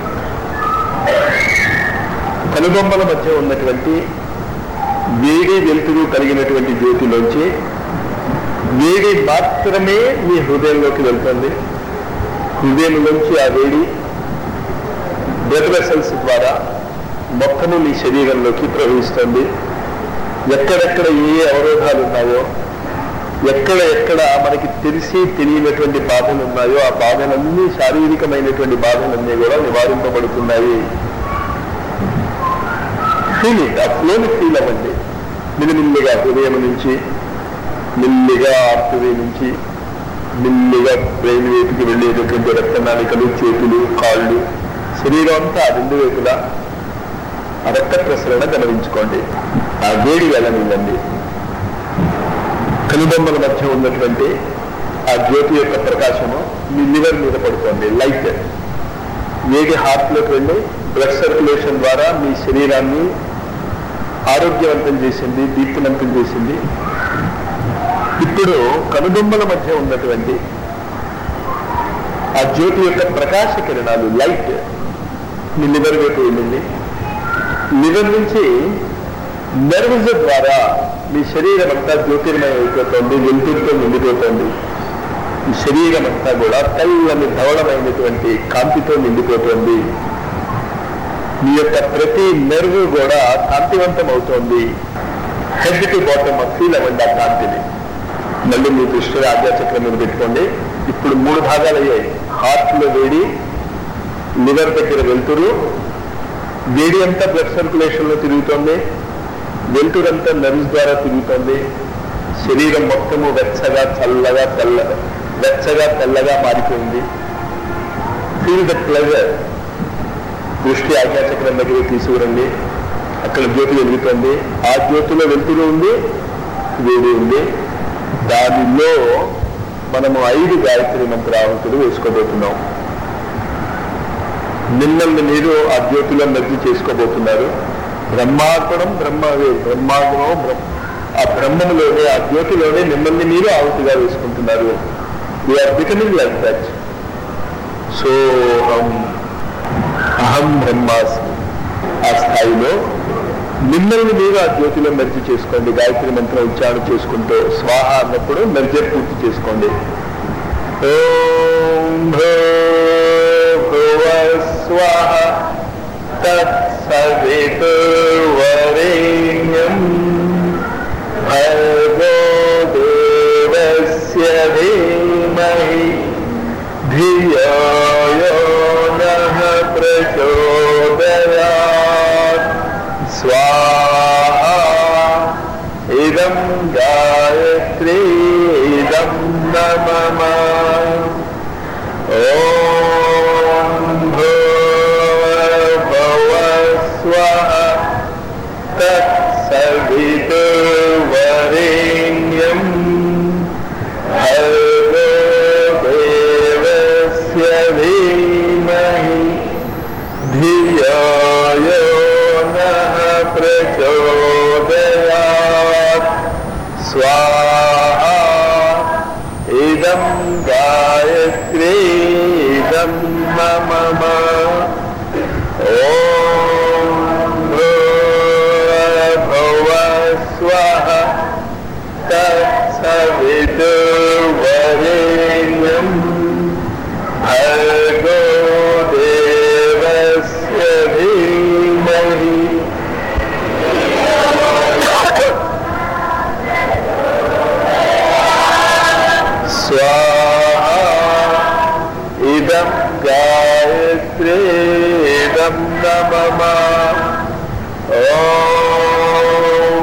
S1: కనుబొమ్మల మధ్య ఉన్నటువంటి వేడి వెలుతురు కలిగినటువంటి జ్యోతిలోంచి వేడి మాత్రమే మీ హృదయంలోకి వెళ్తుంది. హృదయంలోంచి ఆ వేడి బ్లడ్ వెసల్స్ ద్వారా మొత్తము మీ శరీరంలోకి ప్రవహిస్తుంది. ఎక్కడెక్కడ ఏ అవరోధాలు ఉన్నాయో, ఎక్కడ ఎక్కడ మనకి తెలిసి తెలియనటువంటి బాధలు ఉన్నాయో ఆ బాధలన్నీ, శారీరకమైనటువంటి బాధలన్నీ కూడా నివారింపబడుతున్నాయి. Feel it. ఆ ఫ్లోని ఫీల్ అవ్వండి. మిల్లిమిల్లిగా హృదయం నుంచి, మిల్లిగా ఆర్టరీ నుంచి, మిల్లిగా బ్రెయిన్ వైపుకి వెళ్ళేటటువంటి రక్తనాళికలు, చేతులు, కాళ్ళు, శరీరం అంతా రెండు వైపులా ఆ రక్త ప్రసరణ గమనించుకోండి. ఆ వేడి వెళ్ళనివ్వండి. కనుబొమ్మల మధ్య ఉన్నటువంటి ఆ జ్యోతి యొక్క ప్రకాశము మీ లివర్ మీద పడుతుంది. లైట్ వేడి హార్ట్లోకి వెళ్ళి బ్లడ్ సర్క్యులేషన్ ద్వారా మీ శరీరాన్ని ఆరోగ్యవంతం చేసింది, దీప్తివంతం చేసింది. ఇప్పుడు కనుబొమ్మల మధ్య ఉన్నటువంటి ఆ జ్యోతి యొక్క ప్రకాశ కిరణాలు, లైట్ మీ లివర్ వైపు వెళ్ళింది. లివర్ నుంచి నర్వ్స్ ద్వారా మీ శరీరం అంతా జ్యోతిర్మయం అయిపోతుంది, వెలుతురుతో నిండిపోతుంది. ఈ శరీరం అంతా కూడా తెల్లని ధవళమైనటువంటి కాంతితో నిండిపోతుంది. మీ యొక్క ప్రతి నెర్వ్ కూడా కాంతివంతం అవుతోంది. హెడ్ టు బాటమ్ ఫీల్ అవ్వండి ఆ కాంతిని. మళ్ళీ మీ దృష్టిలో ఆజ్ఞాచక్రం మీద పెట్టుకోండి. ఇప్పుడు మూడు భాగాలు అయ్యాయి. హార్ట్ లో వేడి, లివర్ దగ్గర వెలుతురు. వేడి అంతా బ్లడ్ సర్క్యులేషన్ లో తిరుగుతోంది, వెలుతురు అంతా నర్వ్స్ ద్వారా తిరుగుతోంది. శరీరం మొత్తము వెచ్చగా చల్లగా తెల్లగా వెచ్చగా తెల్లగా మారిపోయింది. Feel the pleasure. దృష్టి ఆజ్ఞాచక్రం దగ్గర తీసుకురండి. అక్కడ జ్యోతి వెలుగుతుంది. ఆ జ్యోతిలో వెలుతురు ఉంది, వేడి ఉంది. దానిలో మనము ఐదు గాయత్రి మంత్రావతులు వేసుకోబోతున్నాం. మిమ్మల్ని మీరు ఆ జ్యోతిలో మెర్జి చేసుకోబోతున్నారు. బ్రహ్మార్పణం బ్రహ్మవే, బ్రహ్మాగ్నం ఆ బ్రహ్మములోనే, ఆ జ్యోతిలోనే మిమ్మల్ని మీరు ఆహుతిగా వేసుకుంటున్నారు. We are becoming like that. సోహం అహం బ్రహ్మాస్మి. ఆ స్థాయిలో మిమ్మల్ని మీరు ఆ జ్యోతిలో మెర్జి చేసుకోండి. గాయత్రి మంత్రం ఉచ్చారణ చేసుకుంటూ స్వాహ అన్నప్పుడు మెర్జర్ పూర్తి చేసుకోండి. ఓం భూర్భువః స్వాహ తత్సవితుర్వరేణ్యం భర్గో దేవస్య ధీమహి ధియో యో నః ప్రచోదయాత్. స్వాహా ఇదం గాయత్రీ ఇదం నమః. స్వాహా ఇదం గాయత్రీ ఇదం మమ ఓం భూర్భువః స్వః తత్సవితుర్వరేణ్యం భర్గో దేవస్య ధీమహి స్వాహా ఇదం గాయత్రీ ఇదం మమ ఓం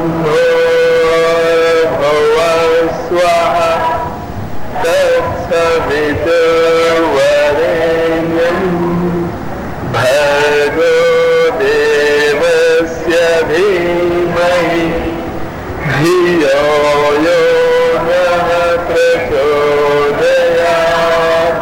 S1: భూర్భువః స్వః తత్సవితుర్వరేణ్యం భర్గో దేవస్య ధీమహి ధియో యో నః ప్రచోదయాత్.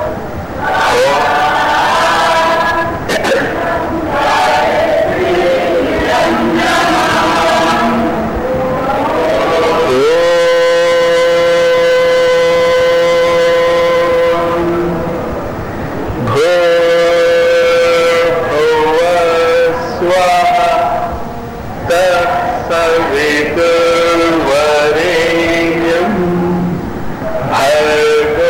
S1: సవితుర్వరేణ్యం భర్గో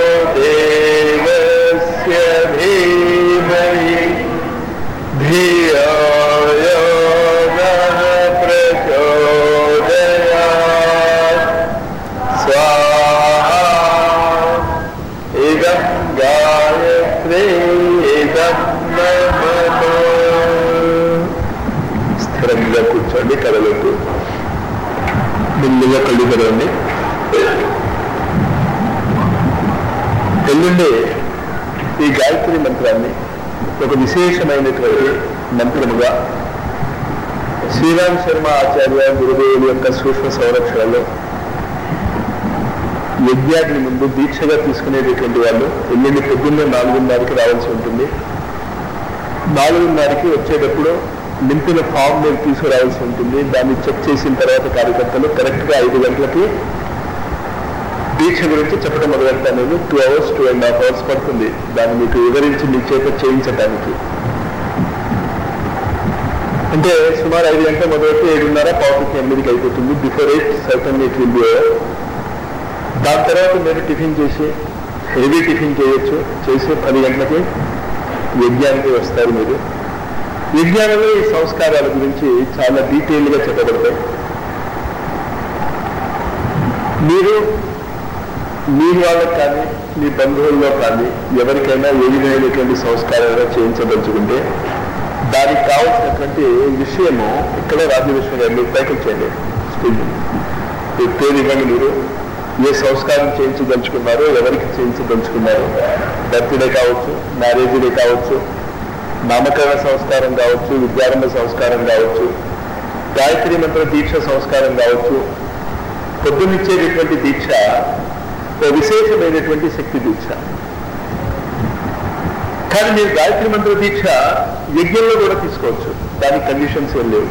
S1: దేవస్య ధీమహి ధియో యో నః ప్రచోదయాత్. స్వాహా ఇదం గాయత్రీ ఇదం మమ. స్థిరంగా కూర్చోండి, కదలొద్దు. మెల్లిగా కళ్ళు తెరవండి. ఎల్లుండి ఈ గాయత్రి మంత్రాన్ని ఒక విశేషమైనటువంటి మంత్రముగా శ్రీరామ్ శర్మ ఆచార్య గురుదేవుల యొక్క సూక్ష్మ సంరక్షణలో యజ్ఞాగ్ని ముందు దీక్షగా తీసుకునేటటువంటి వాళ్ళు ఎల్లుండి పొద్దున్న నాలుగున్నరకి రావాల్సి ఉంటుంది. నాలుగున్నరకి వచ్చేటప్పుడు నింపిన ఫామ్ మీరు తీసుకురావాల్సి ఉంటుంది. దాన్ని చెక్ చేసిన తర్వాత కార్యకర్తలు కరెక్ట్గా ఐదు గంటలకి దీక్ష గురించి చెప్పడం మొదలెడతాను. నేను two hours two and half hours పడుతుంది దాన్ని మీకు వివరించి మీ చేత చేయించడానికి. అంటే సుమారు ఐదు గంటల మొదలెట్టి ఏడున్నర పావుకి ఎనిమిదికి అయిపోతుంది. Before eight certain it will be over. దాని తర్వాత మీరు టిఫిన్ చేసి హెవీ టిఫిన్ చేయొచ్చు. చేసి పది గంటలకి యజ్ఞానికి వస్తారు. మీరు యజ్ఞానంలో ఈ సంస్కారాల గురించి చాలా డీటెయిల్గా చెప్పబడతాయి. మీరు మీ వాళ్ళకి కానీ మీ బంధువుల్లో కానీ ఎవరికైనా ఏ విధమైనటువంటి సంస్కారాలు చేయించదలుచుకుంటే దానికి కావాల్సినటువంటి విషయము ఇక్కడ రాజ్యలక్ష్మి గారు మీరు ప్రయత్నం చేయండి. పేరు ఇవ్వండి. మీరు ఏ సంస్కారం చేయించదలుచుకున్నారో, ఎవరికి చేయించదలుచుకున్నారో, బర్త్డే కావచ్చు, మ్యారేజ్ డే కావచ్చు, నామకరణ సంస్కారం కావచ్చు, విద్యారంభ సంస్కారం కావచ్చు, గాయత్రి మంత్ర దీక్ష సంస్కారం కావచ్చు. పొద్దునిచ్చేటటువంటి దీక్ష ఒక విశేషమైనటువంటి శక్తి దీక్ష. కానీ మీరు గాయత్రి మంత్ర దీక్ష యజ్ఞంలో కూడా తీసుకోవచ్చు. దానికి కండిషన్స్ ఏం లేవు.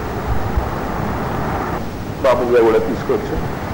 S1: మామూలుగా కూడా తీసుకోవచ్చు.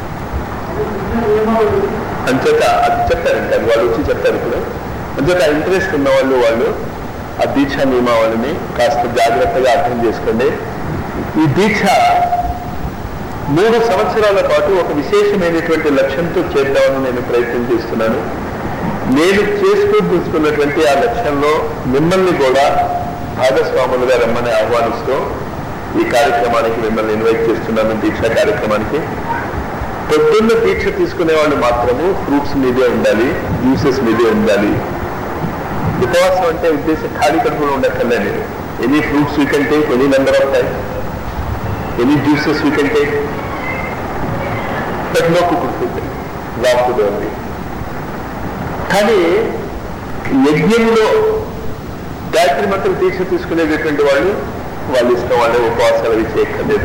S1: అంచేత అది చెప్తారండి, అది వాళ్ళు వచ్చి చెప్తారు. ఇప్పుడు అంచేత ఇంట్రెస్ట్ ఉన్న వాళ్ళు వాళ్ళు ఆ దీక్ష నియమావళిని కాస్త జాగ్రత్తగా అర్థం చేసుకోండి. ఈ దీక్ష మూడు సంవత్సరాల పాటు ఒక విశేషమైనటువంటి లక్ష్యంతో చేద్దామని నేను ప్రయత్నం చేస్తున్నాను. నేను చేసుకుని తీసుకున్నటువంటి ఆ లక్ష్యంలో మిమ్మల్ని కూడా భాగస్వాములుగా రమ్మని ఆహ్వానిస్తూ ఈ కార్యక్రమానికి మిమ్మల్ని ఇన్వైట్ చేస్తున్నాను. దీక్ష కార్యక్రమానికి పొద్దున్న దీక్ష తీసుకునే వాళ్ళు మాత్రము ఫ్రూట్స్ మీదే ఉండాలి, జ్యూసెస్ మీదే ఉండాలి. ఉపవాసం అంటే ఉద్దేశం ఖాళీ కడుపులో ఉండక్కర్లే. నేను any fruits we can take, any number of time, any juices we can take, but no cooked food, raw food only. కానీ యజ్ఞంలో గాయత్రి మంత్రం దీక్ష తీసుకునేటటువంటి వాళ్ళు వాళ్ళ ఇష్టం, వాళ్ళే ఉపవాసాలు అవి చేయక్కర్లేదు.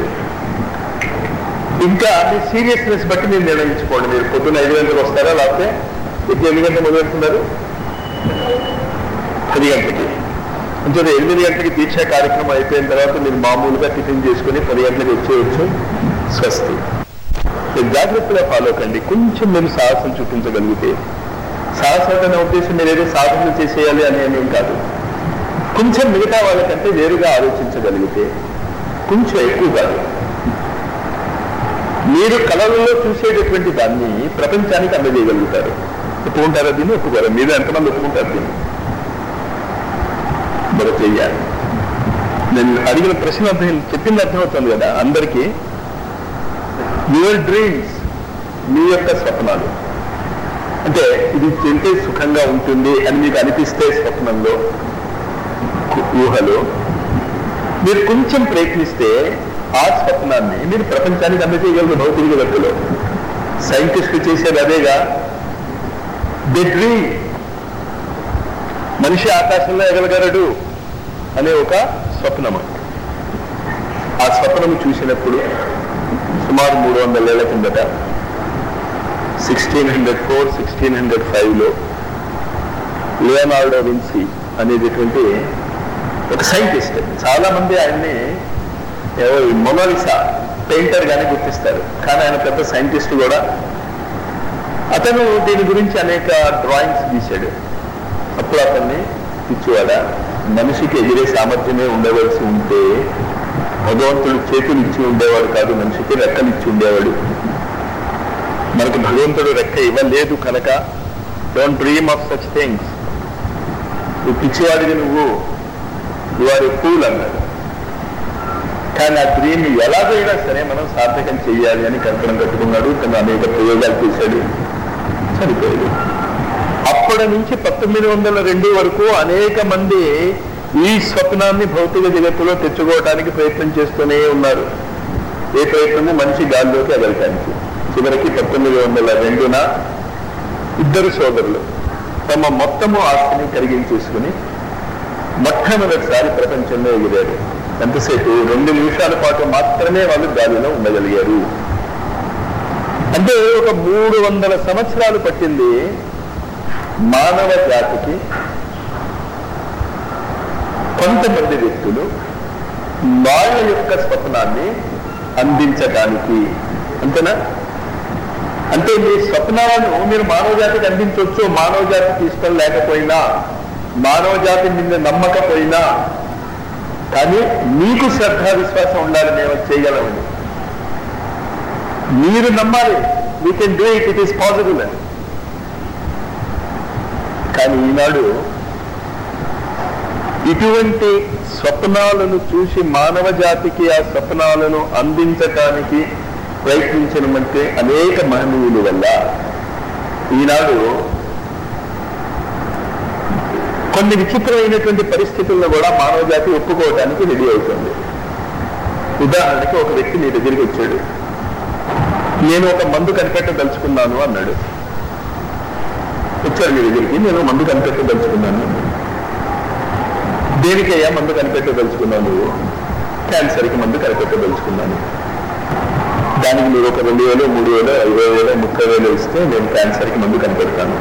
S1: ఇంకా మీ సీరియస్నెస్ బట్టి మీరు నిర్ణయించుకోండి. మీరు పొద్దున్న ఐదు గంటలకు వస్తారా, లేకపోతే యజ్ఞం ఎన్ని గంటలు మొదలు పెడుతున్నారు? పది గంటలకి. అంటే ఎనిమిది గంటలకి దీక్షా కార్యక్రమం అయిపోయిన తర్వాత మీరు మామూలుగా టిఫిన్ చేసుకుని పది గంటలకు వచ్చేయచ్చు. స్వస్తి. జాగ్రత్తగా ఫాలో కండి. కొంచెం మీరు సాహసం చూపించగలిగితే, సాహసం అనే ఉద్దేశం మీరు ఏదో సాధన చేసేయాలి అని ఏం కాదు, కొంచెం మిగతా వాళ్ళకంటే వేరుగా ఆలోచించగలిగితే, కొంచెం ఎక్కువ కాదు, మీరు కళలలో చూసేటటువంటి దాన్ని ప్రపంచానికి అందజేయగలుగుతారు. ఒప్పుకుంటారా దీన్ని? ఒప్పుకోరా? మీరు ఎంతమంది ఒప్పుకుంటారు దీన్ని? మరి చెయ్యాలి. నేను అడిగిన ప్రశ్న అర్థం, చెప్పింది అర్థమవుతుంది కదా అందరికీ. యువర్ డ్రీమ్స్, మీ యొక్క స్వప్నాలు, అంటే ఇది తింటే సుఖంగా ఉంటుంది అని మీకు అనిపిస్తే స్వప్నంలో, ఊహలో మీరు కొంచెం ప్రయత్నిస్తే ఆ స్వప్నాన్ని మీరు ప్రపంచానికి అందజేయగలరు. భౌతిక జగత్తులో సైంటిస్టులు చేసేది అదేగా. ది డ్రీమ్, మనిషి ఆకాశంలో ఎగలగలడు అనే ఒక స్వప్నము. ఆ స్వప్నము చూసినప్పుడు సుమారు మూడు వందల ఏళ్ల కిందట sixteen hundred four sixteen hundred five లో లియోనార్డో విన్సీ అనేటటువంటి ఒక సైంటిస్ట్, చాలా మంది ఆయన్ని మొనాలిసా పెయింటర్ గానే గుర్తిస్తారు, కానీ ఆయన పెద్ద సైంటిస్ట్ కూడా. అతను దీని గురించి అనేక డ్రాయింగ్స్ గీశాడు. అప్పుడు అతన్ని ఇచ్చేవాడ, మనిషికి ఎగిరే సామర్థ్యమే ఉండవలసి ఉంటే భగవంతుడు చేతులు ఇచ్చి ఉండేవాడు కాదు, మనిషికి రెక్కలు ఇచ్చి ఉండేవాడు. మనకు భగవంతుడు రెక్క ఇవ్వలేదు కనుక don't dream of such things. నువ్వు పిచ్చివాడివి, నువ్వు యు ఆర్ ఎ ఫూల్ అన్నాడు. కానీ ఆ డ్రీమ్ ఎలాగైనా సరే మనం సార్థకం చేయాలి అని కంకణం కట్టుకున్నాడు. తను అనేక ప్రయోగాలు చేశాడు, చనిపోయాడు. అప్పటి నుంచి పంతొమ్మిది వందల రెండు వరకు అనేక మంది ఈ స్వప్నాన్ని భౌతిక జగత్తులో తెచ్చుకోవడానికి ప్రయత్నం చేస్తూనే ఉన్నారు. ఏ ప్రయత్నము మనిషి గాల్లోకి ఎగరటానికి. చివరికి పంతొమ్మిది వందల రెండున ఇద్దరు సోదరులు తమ మొత్తము ఆస్తిని కరిగించేసుకుని మొట్టమొదటిసారి ప్రపంచంలో ఎగిరారు. ఎంతసేపు? రెండు నిమిషాల పాటు మాత్రమే వాళ్ళు గాలిలో ఉండగలిగారు. అంటే ఒక మూడు వందల సంవత్సరాలు పట్టింది మానవ జాతికి కొంతమంది వ్యక్తులు వాళ్ళ యొక్క స్వప్నాన్ని అందించడానికి. అంతేనా? అంటే మీ స్వప్నాలను మీరు మానవ జాతికి అందించవచ్చు. మానవ జాతికి ఇష్టం లేకపోయినా, మానవ జాతి మీద నమ్మకపోయినా, కానీ మీకు శ్రద్ధ విశ్వాసం ఉండాలి, మేము చేయగలమని మీరు నమ్మాలి. We can do it, it is possible అని. కానీ ఈనాడు ఇటువంటి స్వప్నాలను చూసి మానవ జాతికి ఆ స్వప్నాలను అందించటానికి ప్రయత్నించడమంటే అనేక మహనీయుల వల్ల ఈనాడు కొన్ని విచిత్రమైనటువంటి పరిస్థితుల్లో కూడా మానవ జాతి ఒప్పుకోవడానికి రెడీ అవుతుంది. ఉదాహరణకి ఒక వ్యక్తి నీ దగ్గరికి వచ్చాడు, నేను ఒక మందు కనిపెట్టదలుచుకున్నాను అన్నాడు. వచ్చాడు మీ దగ్గరికి, నేను మందు కనిపెట్టదలుచుకున్నాను. దేనికయ్యా మందు కనిపెట్టదలుచుకున్నాను? నువ్వు క్యాన్సర్కి మందు కనిపెట్టదలుచుకున్నాను. దానికి మీరు ఒక రెండు వేలు మూడు వేలు ఇరవై వేలు ముప్పై వేలు ఇస్తే నేను క్యాన్సర్కి మందు కనిపెడతాను.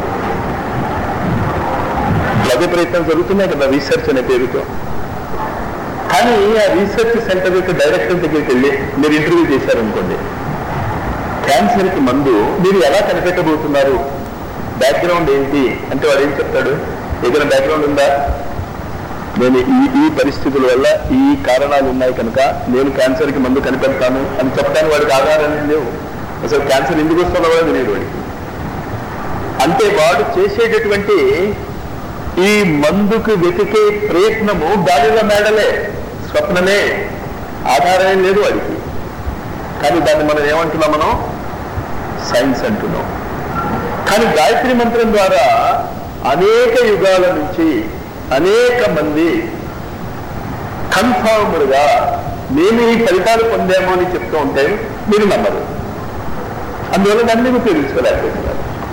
S1: అదే ప్రయత్నం జరుగుతున్నాయి కదా రీసెర్చ్ అనే పేరుతో. కానీ ఆ రీసెర్చ్ సెంటర్ యొక్క డైరెక్టర్ దగ్గరికి వెళ్ళి మీరు ఇంటర్వ్యూ చేశారనుకోండి, క్యాన్సర్కి మందు మీరు ఎలా కనిపెట్టబోతున్నారు, బ్యాక్గ్రౌండ్ ఏంటి అంటే వాడు ఏం చెప్తాడు? ఏదైనా బ్యాక్గ్రౌండ్ ఉందా? నేను ఈ ఈ పరిస్థితుల వల్ల ఈ కారణాలు ఉన్నాయి కనుక నేను క్యాన్సర్కి మందు కనిపెడతాను అని చెప్తాను. వాడికి ఆధారాలు లేవు. అసలు క్యాన్సర్ ఎందుకు వస్తుందో కూడా తెలియదు వాడికి. అంటే వాడు చేసేటటువంటి ఈ మందుకు వెతికే ప్రయత్నము గాలిలో మేడలే, స్వప్నమే, ఆధారం లేదు వాడికి. కానీ దాన్ని మనం ఏమంటున్నాం? మనం సైన్స్ అంటున్నాం. కానీ గాయత్రి మంత్రం ద్వారా అనేక యుగాల నుంచి అనేక మంది కన్ఫర్మ్డ్గా మేము ఈ ఫలితాలు పొందాము అని చెప్తూ ఉంటే మీరు నమ్మరు. అందువల్ల దాన్ని ఉపయోగించుకోలేకపోతున్నారు.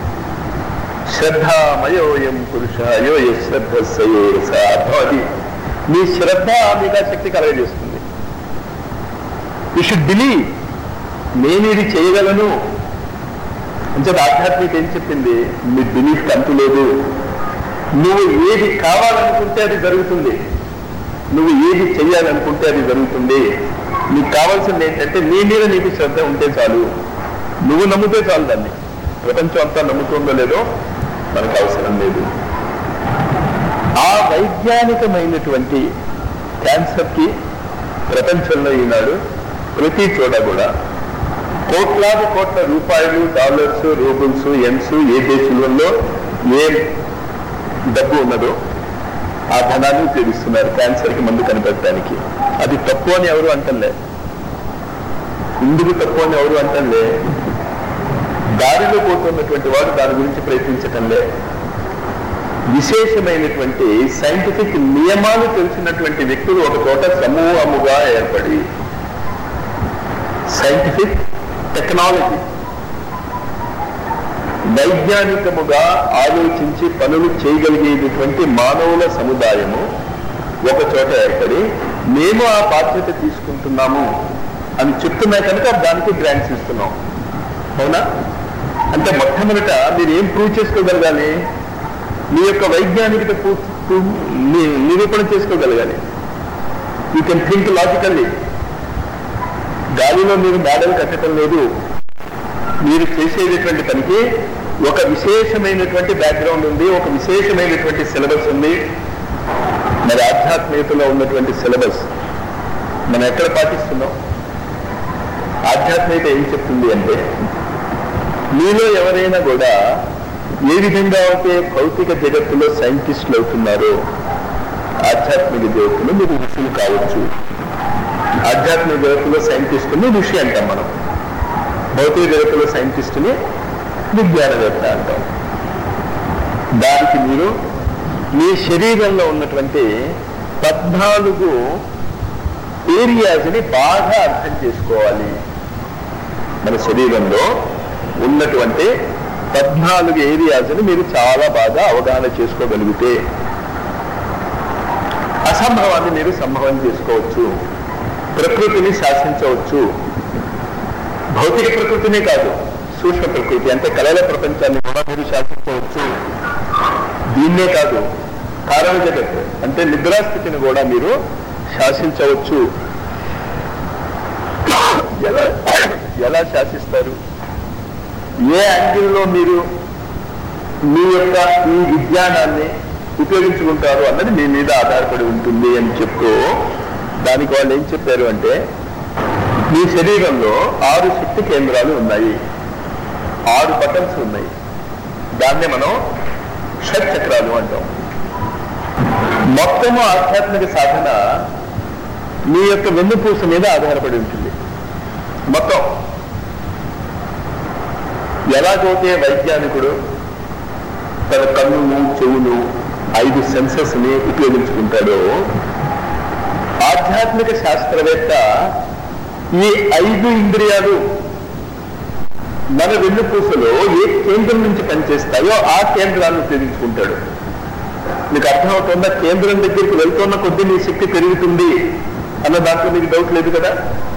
S1: శ్రద్ధామయోయం పురుష అయో శ్రద్ధి. మీ శ్రద్ధ మీకు ఆ శక్తి కలగజేస్తుంది. యూ షుడ్ బిలీవ్, నేను ఇది చేయగలను అంటే ఆధ్యాత్మిక ఏం చెప్పింది? మీ బిలీఫ్ అంతు లేదు. నువ్వు ఏది కావాలనుకుంటే అది జరుగుతుంది, నువ్వు ఏది చెయ్యాలనుకుంటే అది జరుగుతుంది. నీకు కావాల్సింది ఏంటంటే నీ మీద నీకు శ్రద్ధ ఉంటే చాలు. నువ్వు నమ్మితే చాలు దాన్ని. ప్రపంచం అంతా నమ్ముతుందో లేదో మనకు అవసరం లేదు. ఆ వైజ్ఞానికమైనటువంటి క్యాన్సర్కి ప్రపంచంలో ఈనాడు ప్రతి చోట కూడా కోట్లాది కోట్ల రూపాయలు, డాలర్స్, రూబుల్స్, ఎన్స్ ఏ దేశంలో ఏ డబ్బు ఉన్నదో ఆ ధనాన్ని ఉపయోగిస్తున్నారు క్యాన్సర్కి మందు కనిపెట్టడానికి. అది తప్పు అని ఎవరు అంటలే. ఇందుకు తప్పు అని ఎవరు అంటలే. దారిలో పోతున్నటువంటి వాడు దాని గురించి ప్రయత్నించటంలే. విశేషమైనటువంటి సైంటిఫిక్ నియమాలు తెలిసినటువంటి వ్యక్తులు ఒక చోట సమూహముగా ఏర్పడి సైంటిఫిక్ టెక్నాలజీ వైజ్ఞానికముగా ఆలోచించి పనులు చేయగలిగేటటువంటి మానవుల సముదాయము ఒక చోట ఏర్పడి మేము ఆ బాధ్యత తీసుకుంటున్నాము అని చెప్తున్నా కనుక దానికి గ్రాంట్స్ ఇస్తున్నాం. అవునా? అంటే మొట్టమొదట మీరు ఏం ప్రూవ్ చేసుకోగలగాలి? మీ యొక్క వైజ్ఞానికత నిరూపణ చేసుకోగలగాలి. You can think logically. గాలిలో మీరు మేడలు కట్టడం లేదు. మీరు చేసేటటువంటి పనికి ఒక విశేషమైనటువంటి బ్యాక్గ్రౌండ్ ఉంది, ఒక విశేషమైనటువంటి సిలబస్ ఉంది. మరి ఆధ్యాత్మికతలో ఉన్నటువంటి సిలబస్ మనం ఎక్కడ పాటిస్తున్నాం? ఆధ్యాత్మికత ఏం చెప్తుంది అంటే, మీలో ఎవరైనా కూడా ఏ విధంగా అయితే భౌతిక జగత్తులో సైంటిస్టులు అవుతున్నారో ఆధ్యాత్మిక జగత్తులో మీరు ఋషులు కావచ్చు. ఆధ్యాత్మిక జగత్తులో సైంటిస్టుని ఋషి అంటాం మనం, భౌతిక జగత్తులో సైంటిస్టుని విజ్ఞానవేత్త అంటాం. దానికి మీరు మీ శరీరంలో ఉన్నటువంటి పద్నాలుగు ఏరియాస్ని బాగా అర్థం చేసుకోవాలి. మన శరీరంలో ఉన్నటువంటి పద్నాలుగు ఏరియాస్ని మీరు చాలా బాగా అవగాహన చేసుకోగలిగితే అసంభవాన్ని మీరు సంభవం చేసుకోవచ్చు, ప్రకృతిని శాసించవచ్చు. భౌతిక ప్రకృతినే కాదు, సూక్ష్మ ప్రకృతి అంటే కళల ప్రపంచాన్ని కూడా మీరు శాసించవచ్చు. దీన్నే కాదు, కారణ జగత్ అంటే నిద్రాస్థితిని కూడా మీరు శాసించవచ్చు. ఎలా ఎలా శాసిస్తారు? ఏ యాంగిల్లో మీరు మీ యొక్క ఈ విజ్ఞానాన్ని ఉపయోగించుకుంటారు అన్నది మీ మీద ఆధారపడి ఉంటుంది అని చెప్తూ దానికి వాళ్ళు ఏం చెప్పారు అంటే, మీ శరీరంలో ఆరు శక్తి కేంద్రాలు ఉన్నాయి, ఆరు బటన్స్ ఉన్నాయి. దాన్నే మనం షట్ చక్రాలు అంటాం. మొత్తము ఆధ్యాత్మిక సాధన మీ యొక్క వెన్నుపూస మీద ఆధారపడి ఉంటుంది. మొత్తం ఎలాగైతే వైజ్ఞానికుడు తన కన్నును, చెవులు, ఐదు సెన్సెస్ ని ఉపయోగించుకుంటాడో ఆధ్యాత్మిక శాస్త్రవేత్త ఈ ఐదు ఇంద్రియాలు మన వెన్నుపూసలో ఏ కేంద్రం నుంచి పనిచేస్తాయో ఆ కేంద్రాన్ని ఉపయోగించుకుంటాడు. మీకు అర్థమవుతుందా? కేంద్రం దగ్గరికి వెళ్తున్న కొద్దీ నీ శక్తి పెరుగుతుంది అన్న దాంట్లో మీకు డౌట్ లేదు కదా.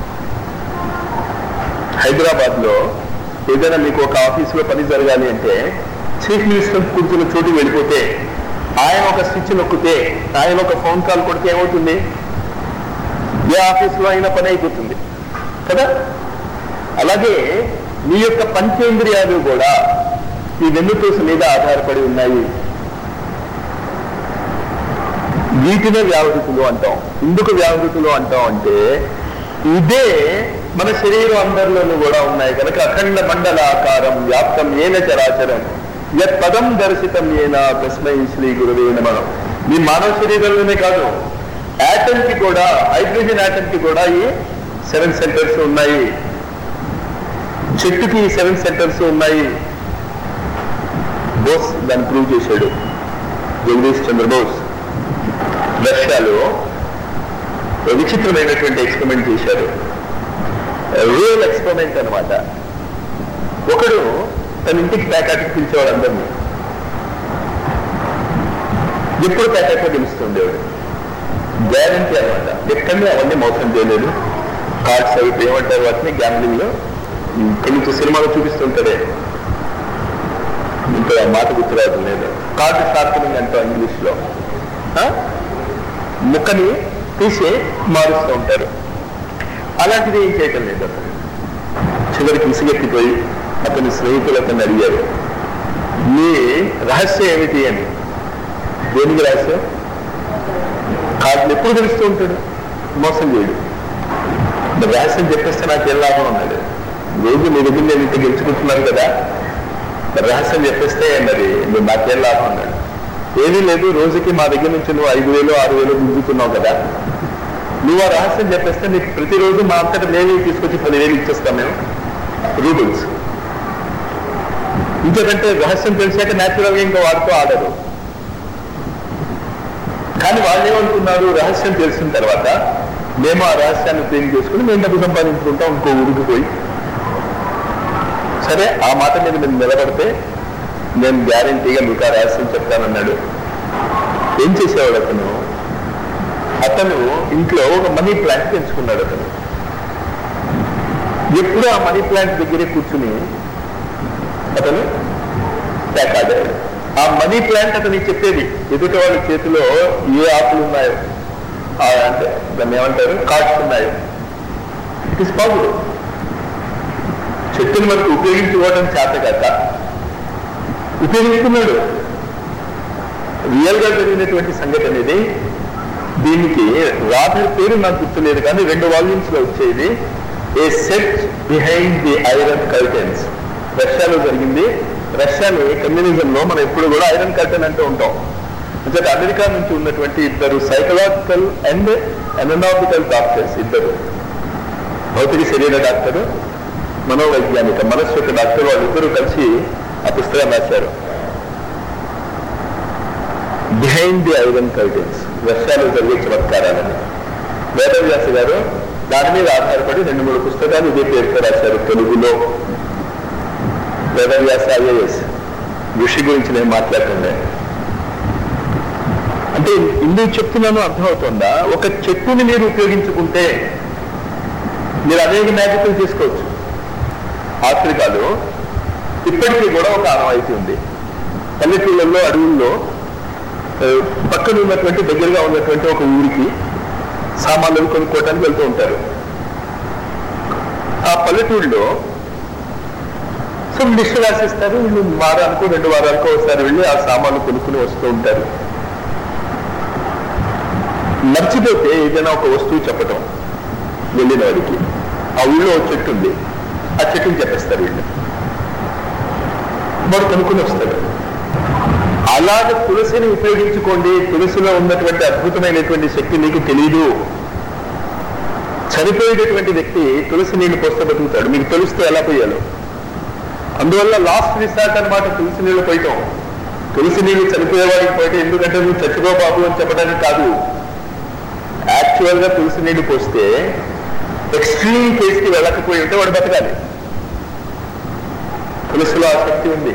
S1: హైదరాబాద్ లో ఏదైనా మీకు ఒక ఆఫీసులో పని జరగాలి అంటే చీఫ్ మినిస్టర్ కూర్చున్న చోటుకి వెళ్ళిపోతే ఆయన ఒక స్విచ్ నొక్కితే, ఆయన ఒక ఫోన్ కాల్ కొడితే ఏమవుతుంది? ఏ ఆఫీసులో అయినా పని అయిపోతుంది కదా. అలాగే మీ యొక్క పంచేంద్రియాలు కూడా ఈ వెన్నుపూస మీద ఆధారపడి ఉన్నాయి. వీటినే వ్యావృతులు అంటాం. ఎందుకు వ్యావృతులు అంటాం అంటే, ఇదే మన శరీరం అందరిలోనూ కూడా ఉన్నాయి కనుక అఖండ మండల ఆకారం వ్యాప్తం ఏన చరాచరం యత్ పదం దర్శితం ఏనా తస్మై శ్రీ గురువే నమః. మీ మానవ శరీరంలోనే కాదు, యాటమ్ కి కూడా, హైడ్రోజన్ యాటమ్ కి కూడా ఈ సెవెన్ సెంటర్స్ ఉన్నాయి. చెట్టుకి ఈ సెవెన్ సెంటర్స్ ఉన్నాయి. బోస్ దాన్ని ప్రూవ్ చేశాడు, జగదీష్ చంద్ర బోస్. రష్యాలో విచిత్రమైనటువంటి ఎక్స్పెరిమెంట్ చేశారు. రియల్ ఎక్స్పెరిమెంట్ అనమాట. ఒకడు తన ఇంటికి ప్యాకెట్కి పిలిచేవాడు అందరినీ. ఎప్పుడు ప్యాకెట్లో గెలుస్తుండేవాడు, గ్యారంటీ అనమాట. ఎక్కడనే అవన్నీ మోసం చేయలేదు. కార్డ్స్ అవి ఏమంటారు వాటిని, గ్యాంబ్లింగ్ లో కొన్ని సినిమాలో చూపిస్తుంటారే, ఇంకా మాట గుర్తురావడం లేదు. కార్డు షార్పనింగ్ అంటాం ఇంగ్లీష్ లో. ముక్కని తీసి మారుస్తూ ఉంటారు. అలాంటిది ఏం చేయటం లేదు. చివరికి విసిగెత్తిపోయి అతని స్నేహితులు అతన్ని అడిగారు, నీ రహస్యం ఏమిటి అని. దేనికి రహస్యం? కాదు ఎప్పుడు తెలుస్తూ ఉంటాడు, మోసం చేయడు. రహస్యం చెప్పేస్తే నాకేం లాభం అన్నాడు. రోజు మీ దగ్గర నేను ఇంత గెలుచుకుంటున్నాను కదా, రహస్యం చెప్పేస్తే మరి నువ్వు నాకేం లాభం అన్నాడు. ఏమీ లేదు, రోజుకి మా దగ్గర నుంచి నువ్వు ఐదు వేలు ఆరు వేలు గుంజుతున్నావు కదా, నువ్వు ఆ రహస్యం చెప్పేస్తే నీకు ప్రతిరోజు మా అంతటా నేనే తీసుకొచ్చి పదివేలు ఇచ్చేస్తాం మేము రూబుల్స్. ఇంకేదంటే రహస్యం తెలిసాక న్యాచురల్గా ఇంకా వాడుతూ ఆడరు. కానీ వాళ్ళు ఏమనుకున్నారు, రహస్యం తెలిసిన తర్వాత మేము ఆ రహస్యాన్ని ఉపయోగం చేసుకుని మేము డబ్బు సంపాదించుకుంటాం ఇంకో ఊరికి పోయి. సరే, ఆ మాట మీద మేము నిలబడితే నేను గ్యారంటీగా మీకు ఆ రహస్యం చెప్తానన్నాడు. ఏం చేసేవాడు అతను? అతను ఇంట్లో ఒక మనీ ప్లాంట్ పెంచుకున్నాడు. అతను ఎప్పుడు ఆ మనీ ప్లాంట్ దగ్గరే కూర్చుని అతను పేకాడాడు. ఆ మనీ ప్లాంట్ అతనికి చెప్పేది ఎదుటి వాళ్ళ చేతిలో ఏ ఆకులు ఉన్నాయో, అంటే దాన్ని ఏమంటారు, కార్డ్స్ ఉన్నాయో. It is possible. చెట్టుని మనకు ఉపయోగించుకోవడం చేత కాక ఉపయోగించుకున్నాడు. రియల్ గా జరిగినటువంటి సంగతి అనేది. దీనికి రాథర్ పేరు నాకు గుర్తులేదు కానీ రెండు వాల్యూమ్స్ లో వచ్చేది a set behind the iron curtains. రష్యాలో జరిగింది. రష్యాలో కమ్యూనిజంలో మనం ఎప్పుడు కూడా ఐరన్ కర్టెన్ అంటూ ఉంటాం. అంటే అమెరికా నుంచి ఉన్నటువంటి ఇద్దరు సైకలాజికల్ అండ్ అననాటికల్ డాక్టర్స్, ఇద్దరు భౌతిక శరీర డాక్టరు, మనోవైజ్ఞానిక మనస్సు యొక్క డాక్టర్, వాళ్ళిద్దరూ కలిసి ఆ పుస్తకం రాశారు, బిహైండ్ ది ఐరన్ కర్టెన్స్, రష్యాలో జరిగే చమత్కారాలని. వేదవ్యాస గారు దాని మీద ఆధారపడి రెండు మూడు పుస్తకాలు ఇదే పేరుతో రాశారు తెలుగులో. వేదవ్యాస ఐఏఎస్ ఋషి గురించి నేను మాట్లాడుతుండే. అంటే ఇందుకు చెప్తున్నాను అర్థమవుతుందా? ఒక చెట్టుని మీరు ఉపయోగించుకుంటే మీరు అనేక మ్యాజిక్లు చేసుకోవచ్చు. ఆఫ్రికాలో ఇప్పటికీ కూడా ఒక ఆనవాయితీ ఉంది. పల్లెటూళ్ళల్లో అడవుల్లో పక్కన ఉన్నటువంటి దగ్గరగా ఉన్నటువంటి ఒక ఊరికి సామాన్లు కొనుక్కోవటానికి వెళ్తూ ఉంటారు. ఆ పల్లెటూళ్ళలో సో లిస్టు రాసిస్తారు. వీళ్ళు వారానికో రెండు వారానికో ఒకసారి వెళ్ళి ఆ సామాన్లు కొనుక్కుని వస్తూ ఉంటారు. మర్చిపోతే ఏదైనా ఒక వస్తువు చెప్పటం వెళ్ళిన వాడికి, ఆ ఊళ్ళో ఒక చెట్టు ఉంది, ఆ చెట్టుని చెప్పేస్తారు వీళ్ళు, వాడు కొనుక్కుని వస్తాడు. అలాగే తులసిని ఉపయోగించుకోండి. తులసిలో ఉన్నటువంటి అద్భుతమైనటువంటి శక్తి మీకు తెలియదు. చనిపోయేటటువంటి వ్యక్తి తులసి నీళ్లు పోస్తే బతుకుతాడు. మీకు తెలుస్తే ఎలా పోయాలో. అందువల్ల లాస్ట్ రిసార్ట్ అనమాట తులసి నీళ్లు పోయటం. తులసి నీళ్లు చనిపోయేవాడికి పోయితే ఎందుకంటే నువ్వు చచ్చిపో బాబు అని చెప్పడానికి కాదు. యాక్చువల్ గా తులసి నీళ్లు పోస్తే ఎక్స్ట్రీమ్ కేసుకి వెళ్ళకపోయి ఉంటే వాడు బతకాలి. తులసిలో ఆ శక్తి ఉంది.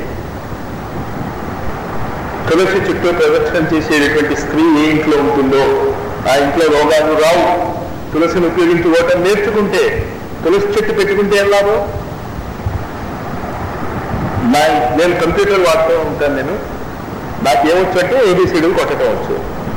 S1: తులసి చుట్టూ ప్రదక్షిణ చేసేటటువంటి స్త్రీ ఏ ఇంట్లో ఉంటుందో ఆ ఇంట్లో రోగాలు రావు. తులసిని ఉపయోగించుకోవటం నేర్చుకుంటే, తులసి చెట్టు పెట్టుకుంటే ఏం లాభం? నా నేను కంప్యూటర్ వాడుతూ ఉంటాను. నేను నాకు ఏమొచ్చు అంటే ఏబీసీడీలు కొట్టడం వచ్చు,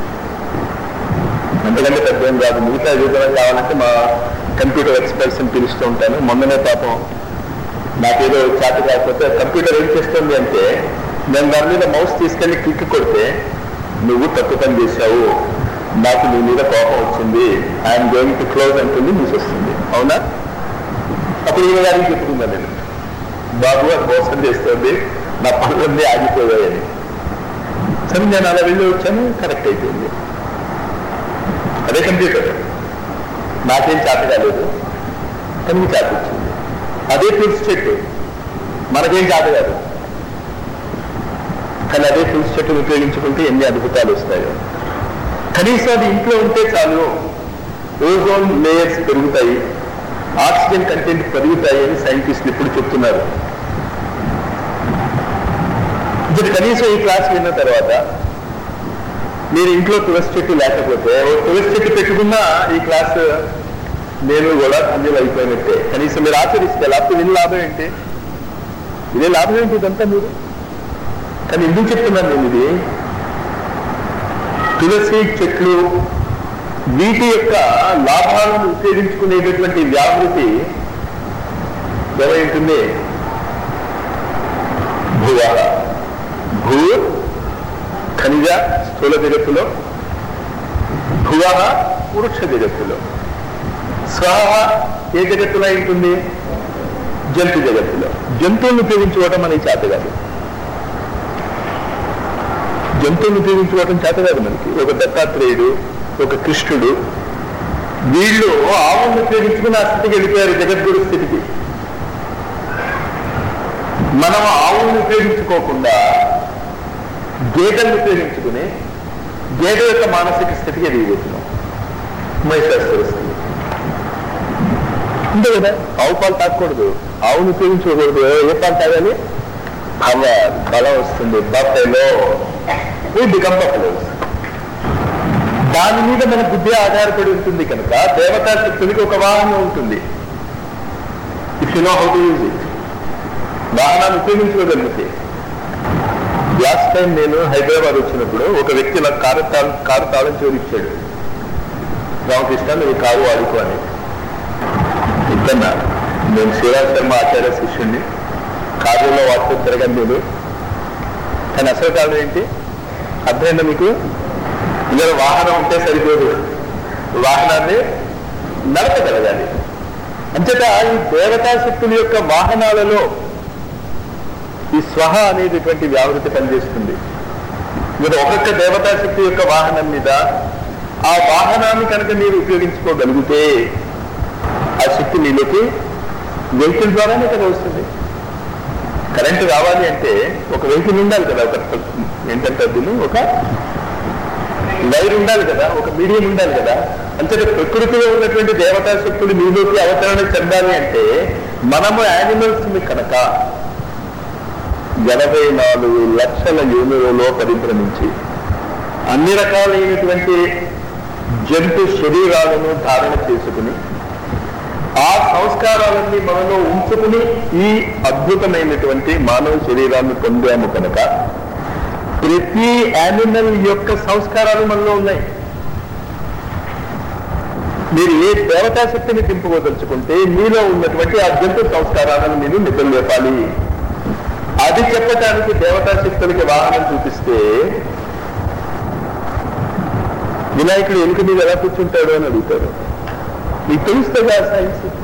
S1: అంతకంటే పెద్ద ఏం రాదు. మిగతా ఏదైనా కావాలంటే మా కంప్యూటర్ ఎక్స్పర్ట్స్ అని పిలుస్తూ ఉంటాను. మొన్ననే పాపం నాకేదో చాటు కాకపోతే కంప్యూటర్ ఏం చేస్తుంది అంటే, నేను దాని మీద మౌస్ తీసుకెళ్లి క్లిక్ కొడితే నువ్వు తప్పు పని చేశావు, నాకు నీ మీద కోపం వచ్చింది, ఐఎమ్ గోయింగ్ టు క్లోజ్ అంటుంది, న్యూస్ వస్తుంది. అవునా? అప్పుడు ఈ గారికి చెప్పుకుందా నేను, బాబు అది మోసం చేస్తుంది, నా పనులన్నీ ఆగిపోయాయని. సరే నేను అలా వెళ్ళి వచ్చాను, కరెక్ట్ అయిపోయింది. అదే కంప్యూటర్. నాకేం చేత కాలేదు, కానీ చేత వచ్చింది. అదే తులసి చెట్టు మనకేం చేత కాదు, కానీ అదే తులసి చెట్టును ఉపయోగించుకుంటే ఎన్ని అద్భుతాలు వస్తాయో. కనీసం అది ఇంట్లో ఉంటే చాలు, ఓజోన్ లేయర్స్ పెరుగుతాయి, ఆక్సిజన్ కంటెంట్ పెరుగుతాయి అని సైంటిస్టులు ఇప్పుడు చెప్తున్నారు. ఇప్పుడు కనీసం ఈ క్లాస్ విన్న తర్వాత మీరు ఇంట్లో తులసి చెట్టు లేకపోతే తులసి చెట్టు పెట్టుకున్నా ఈ క్లాస్ నేను కూడా ధన్యులు అయిపోయినట్టే. కనీసం మీరు ఆచరిస్తే, లేకపోతే విని లాభం ఏంటి? ఇదే లాభం ఏంటి ఇదంతా మీరు? కానీ ఎందుకు చెప్తున్నాను నేను ఇది? తులసి చెట్లు వీటి యొక్క లాభాలను ఉపయోగించుకునేటటువంటి వ్యాపృతి ఏమైంటుంది? భువ, భూ ఖనిజ స్థూల జగత్తులో, భువ వృక్ష జగత్తులో, స్వహ ఏ జగత్తులో ఉంటుంది? జంతు జగత్తులో. జంతువులను ఉపయోగించుకోవటం మనకి చేత కాదు. జంతువులను ఉపయోగించుకోవటం చేత కాదు మనకి. ఒక దత్తాత్రేయుడు, ఒక కృష్ణుడు, వీళ్ళు ఆవులను ఉపయోగించుకుని ఆ స్థితికి వెళ్ళిపోయారు, జగద్గురు స్థితికి. మనం ఆవులను ఉపయోగించుకోకుండా గేదెలను ఉపయోగించుకుని గేదె యొక్క మానసిక స్థితికి ఎదిగిపోతున్నాం. మహిషాసుర స్థితి అంతే కదా. ఆవు పాలు తాగకూడదు, ఆవును ఉపయోగించుకోకూడదు. ఏ పాలు తాగాలి? పవర్, బలం వస్తుంది. బఫెలో ఈ బికమ్ బఫెలోస్. దాని మీద మన బుద్ధి ఆధారపడి ఉంటుంది కనుక దేవతా శక్తులకి ఒక వాహనం ఉంటుంది. If you know how to use it, వాహనాన్ని ఉపయోగించుకోగలిగితే. లాస్ట్ టైం నేను హైదరాబాద్ వచ్చినప్పుడు ఒక వ్యక్తి నాకు కారు తాళం కారు తాళం చోరిచ్చాడు. రామకృష్ణ నువ్వు కారు వాడుకో అని. ఇద్దన్నా నేను శ్రీరాజ్ శర్మ ఆచార్య శిష్యుణ్ణి, కారులో వాడుతూ తిరగను నేను. కానీ అసలు కారణం ఏంటి అర్థమైందా మీకు? ఇలా వాహనం ఉంటే సరిపోదు, వాహనాన్ని నడపగలగాలి. అంచేత ఈ దేవతా శక్తుల యొక్క వాహనాలలో ఈ స్వహ అనేటటువంటి వ్యావృతి పనిచేస్తుంది. మీరు ఒక్కొక్క దేవతా శక్తి యొక్క వాహనం మీద ఆ వాహనాన్ని కనుక మీరు ఉపయోగించుకోగలిగితే ఆ శక్తి మీలోకి వెహికల్ ద్వారానే కదా వస్తుంది. కరెంటు రావాలి అంటే ఒక వెహికల్ ఉండాలి కదా, ఒక ఏంటంటే దీన్ని ఒక వైర్ ఉండాలి కదా, ఒక మీడియం ఉండాలి కదా. అంటే ప్రకృతిలో ఉన్నటువంటి దేవతా శక్తులు మీలోకి అవతరణ చెందాలి అంటే మనము యానిమల్స్ కనుక ఎనభై నాలుగు లక్షల యోనులలో పరిభ్రమించి అన్ని రకాలైనటువంటి జంతు శరీరాలను ధారణ చేసుకుని ఆ సంస్కారాలన్నీ మనలో ఉంచుకుని ఈ అద్భుతమైనటువంటి మానవ శరీరాన్ని పొందాము కనుక ప్రతి యానిమల్ యొక్క సంస్కారాలు మనలో ఉన్నాయి. మీరు ఏ దేవతా శక్తిని తింపుకోదలుచుకుంటే మీలో ఉన్నటువంటి ఆ జంతు సంస్కారాలను మీరు నిద్రలేపాలి. అది చెప్పటానికి దేవతా శక్తులకి వాహనం చూపిస్తే వినాయకుడు ఎలుక మీద ఎలా కూర్చుంటాడు అని అడుగుతారు. మీకు తెలుస్తుంది ఆ సైన్స్.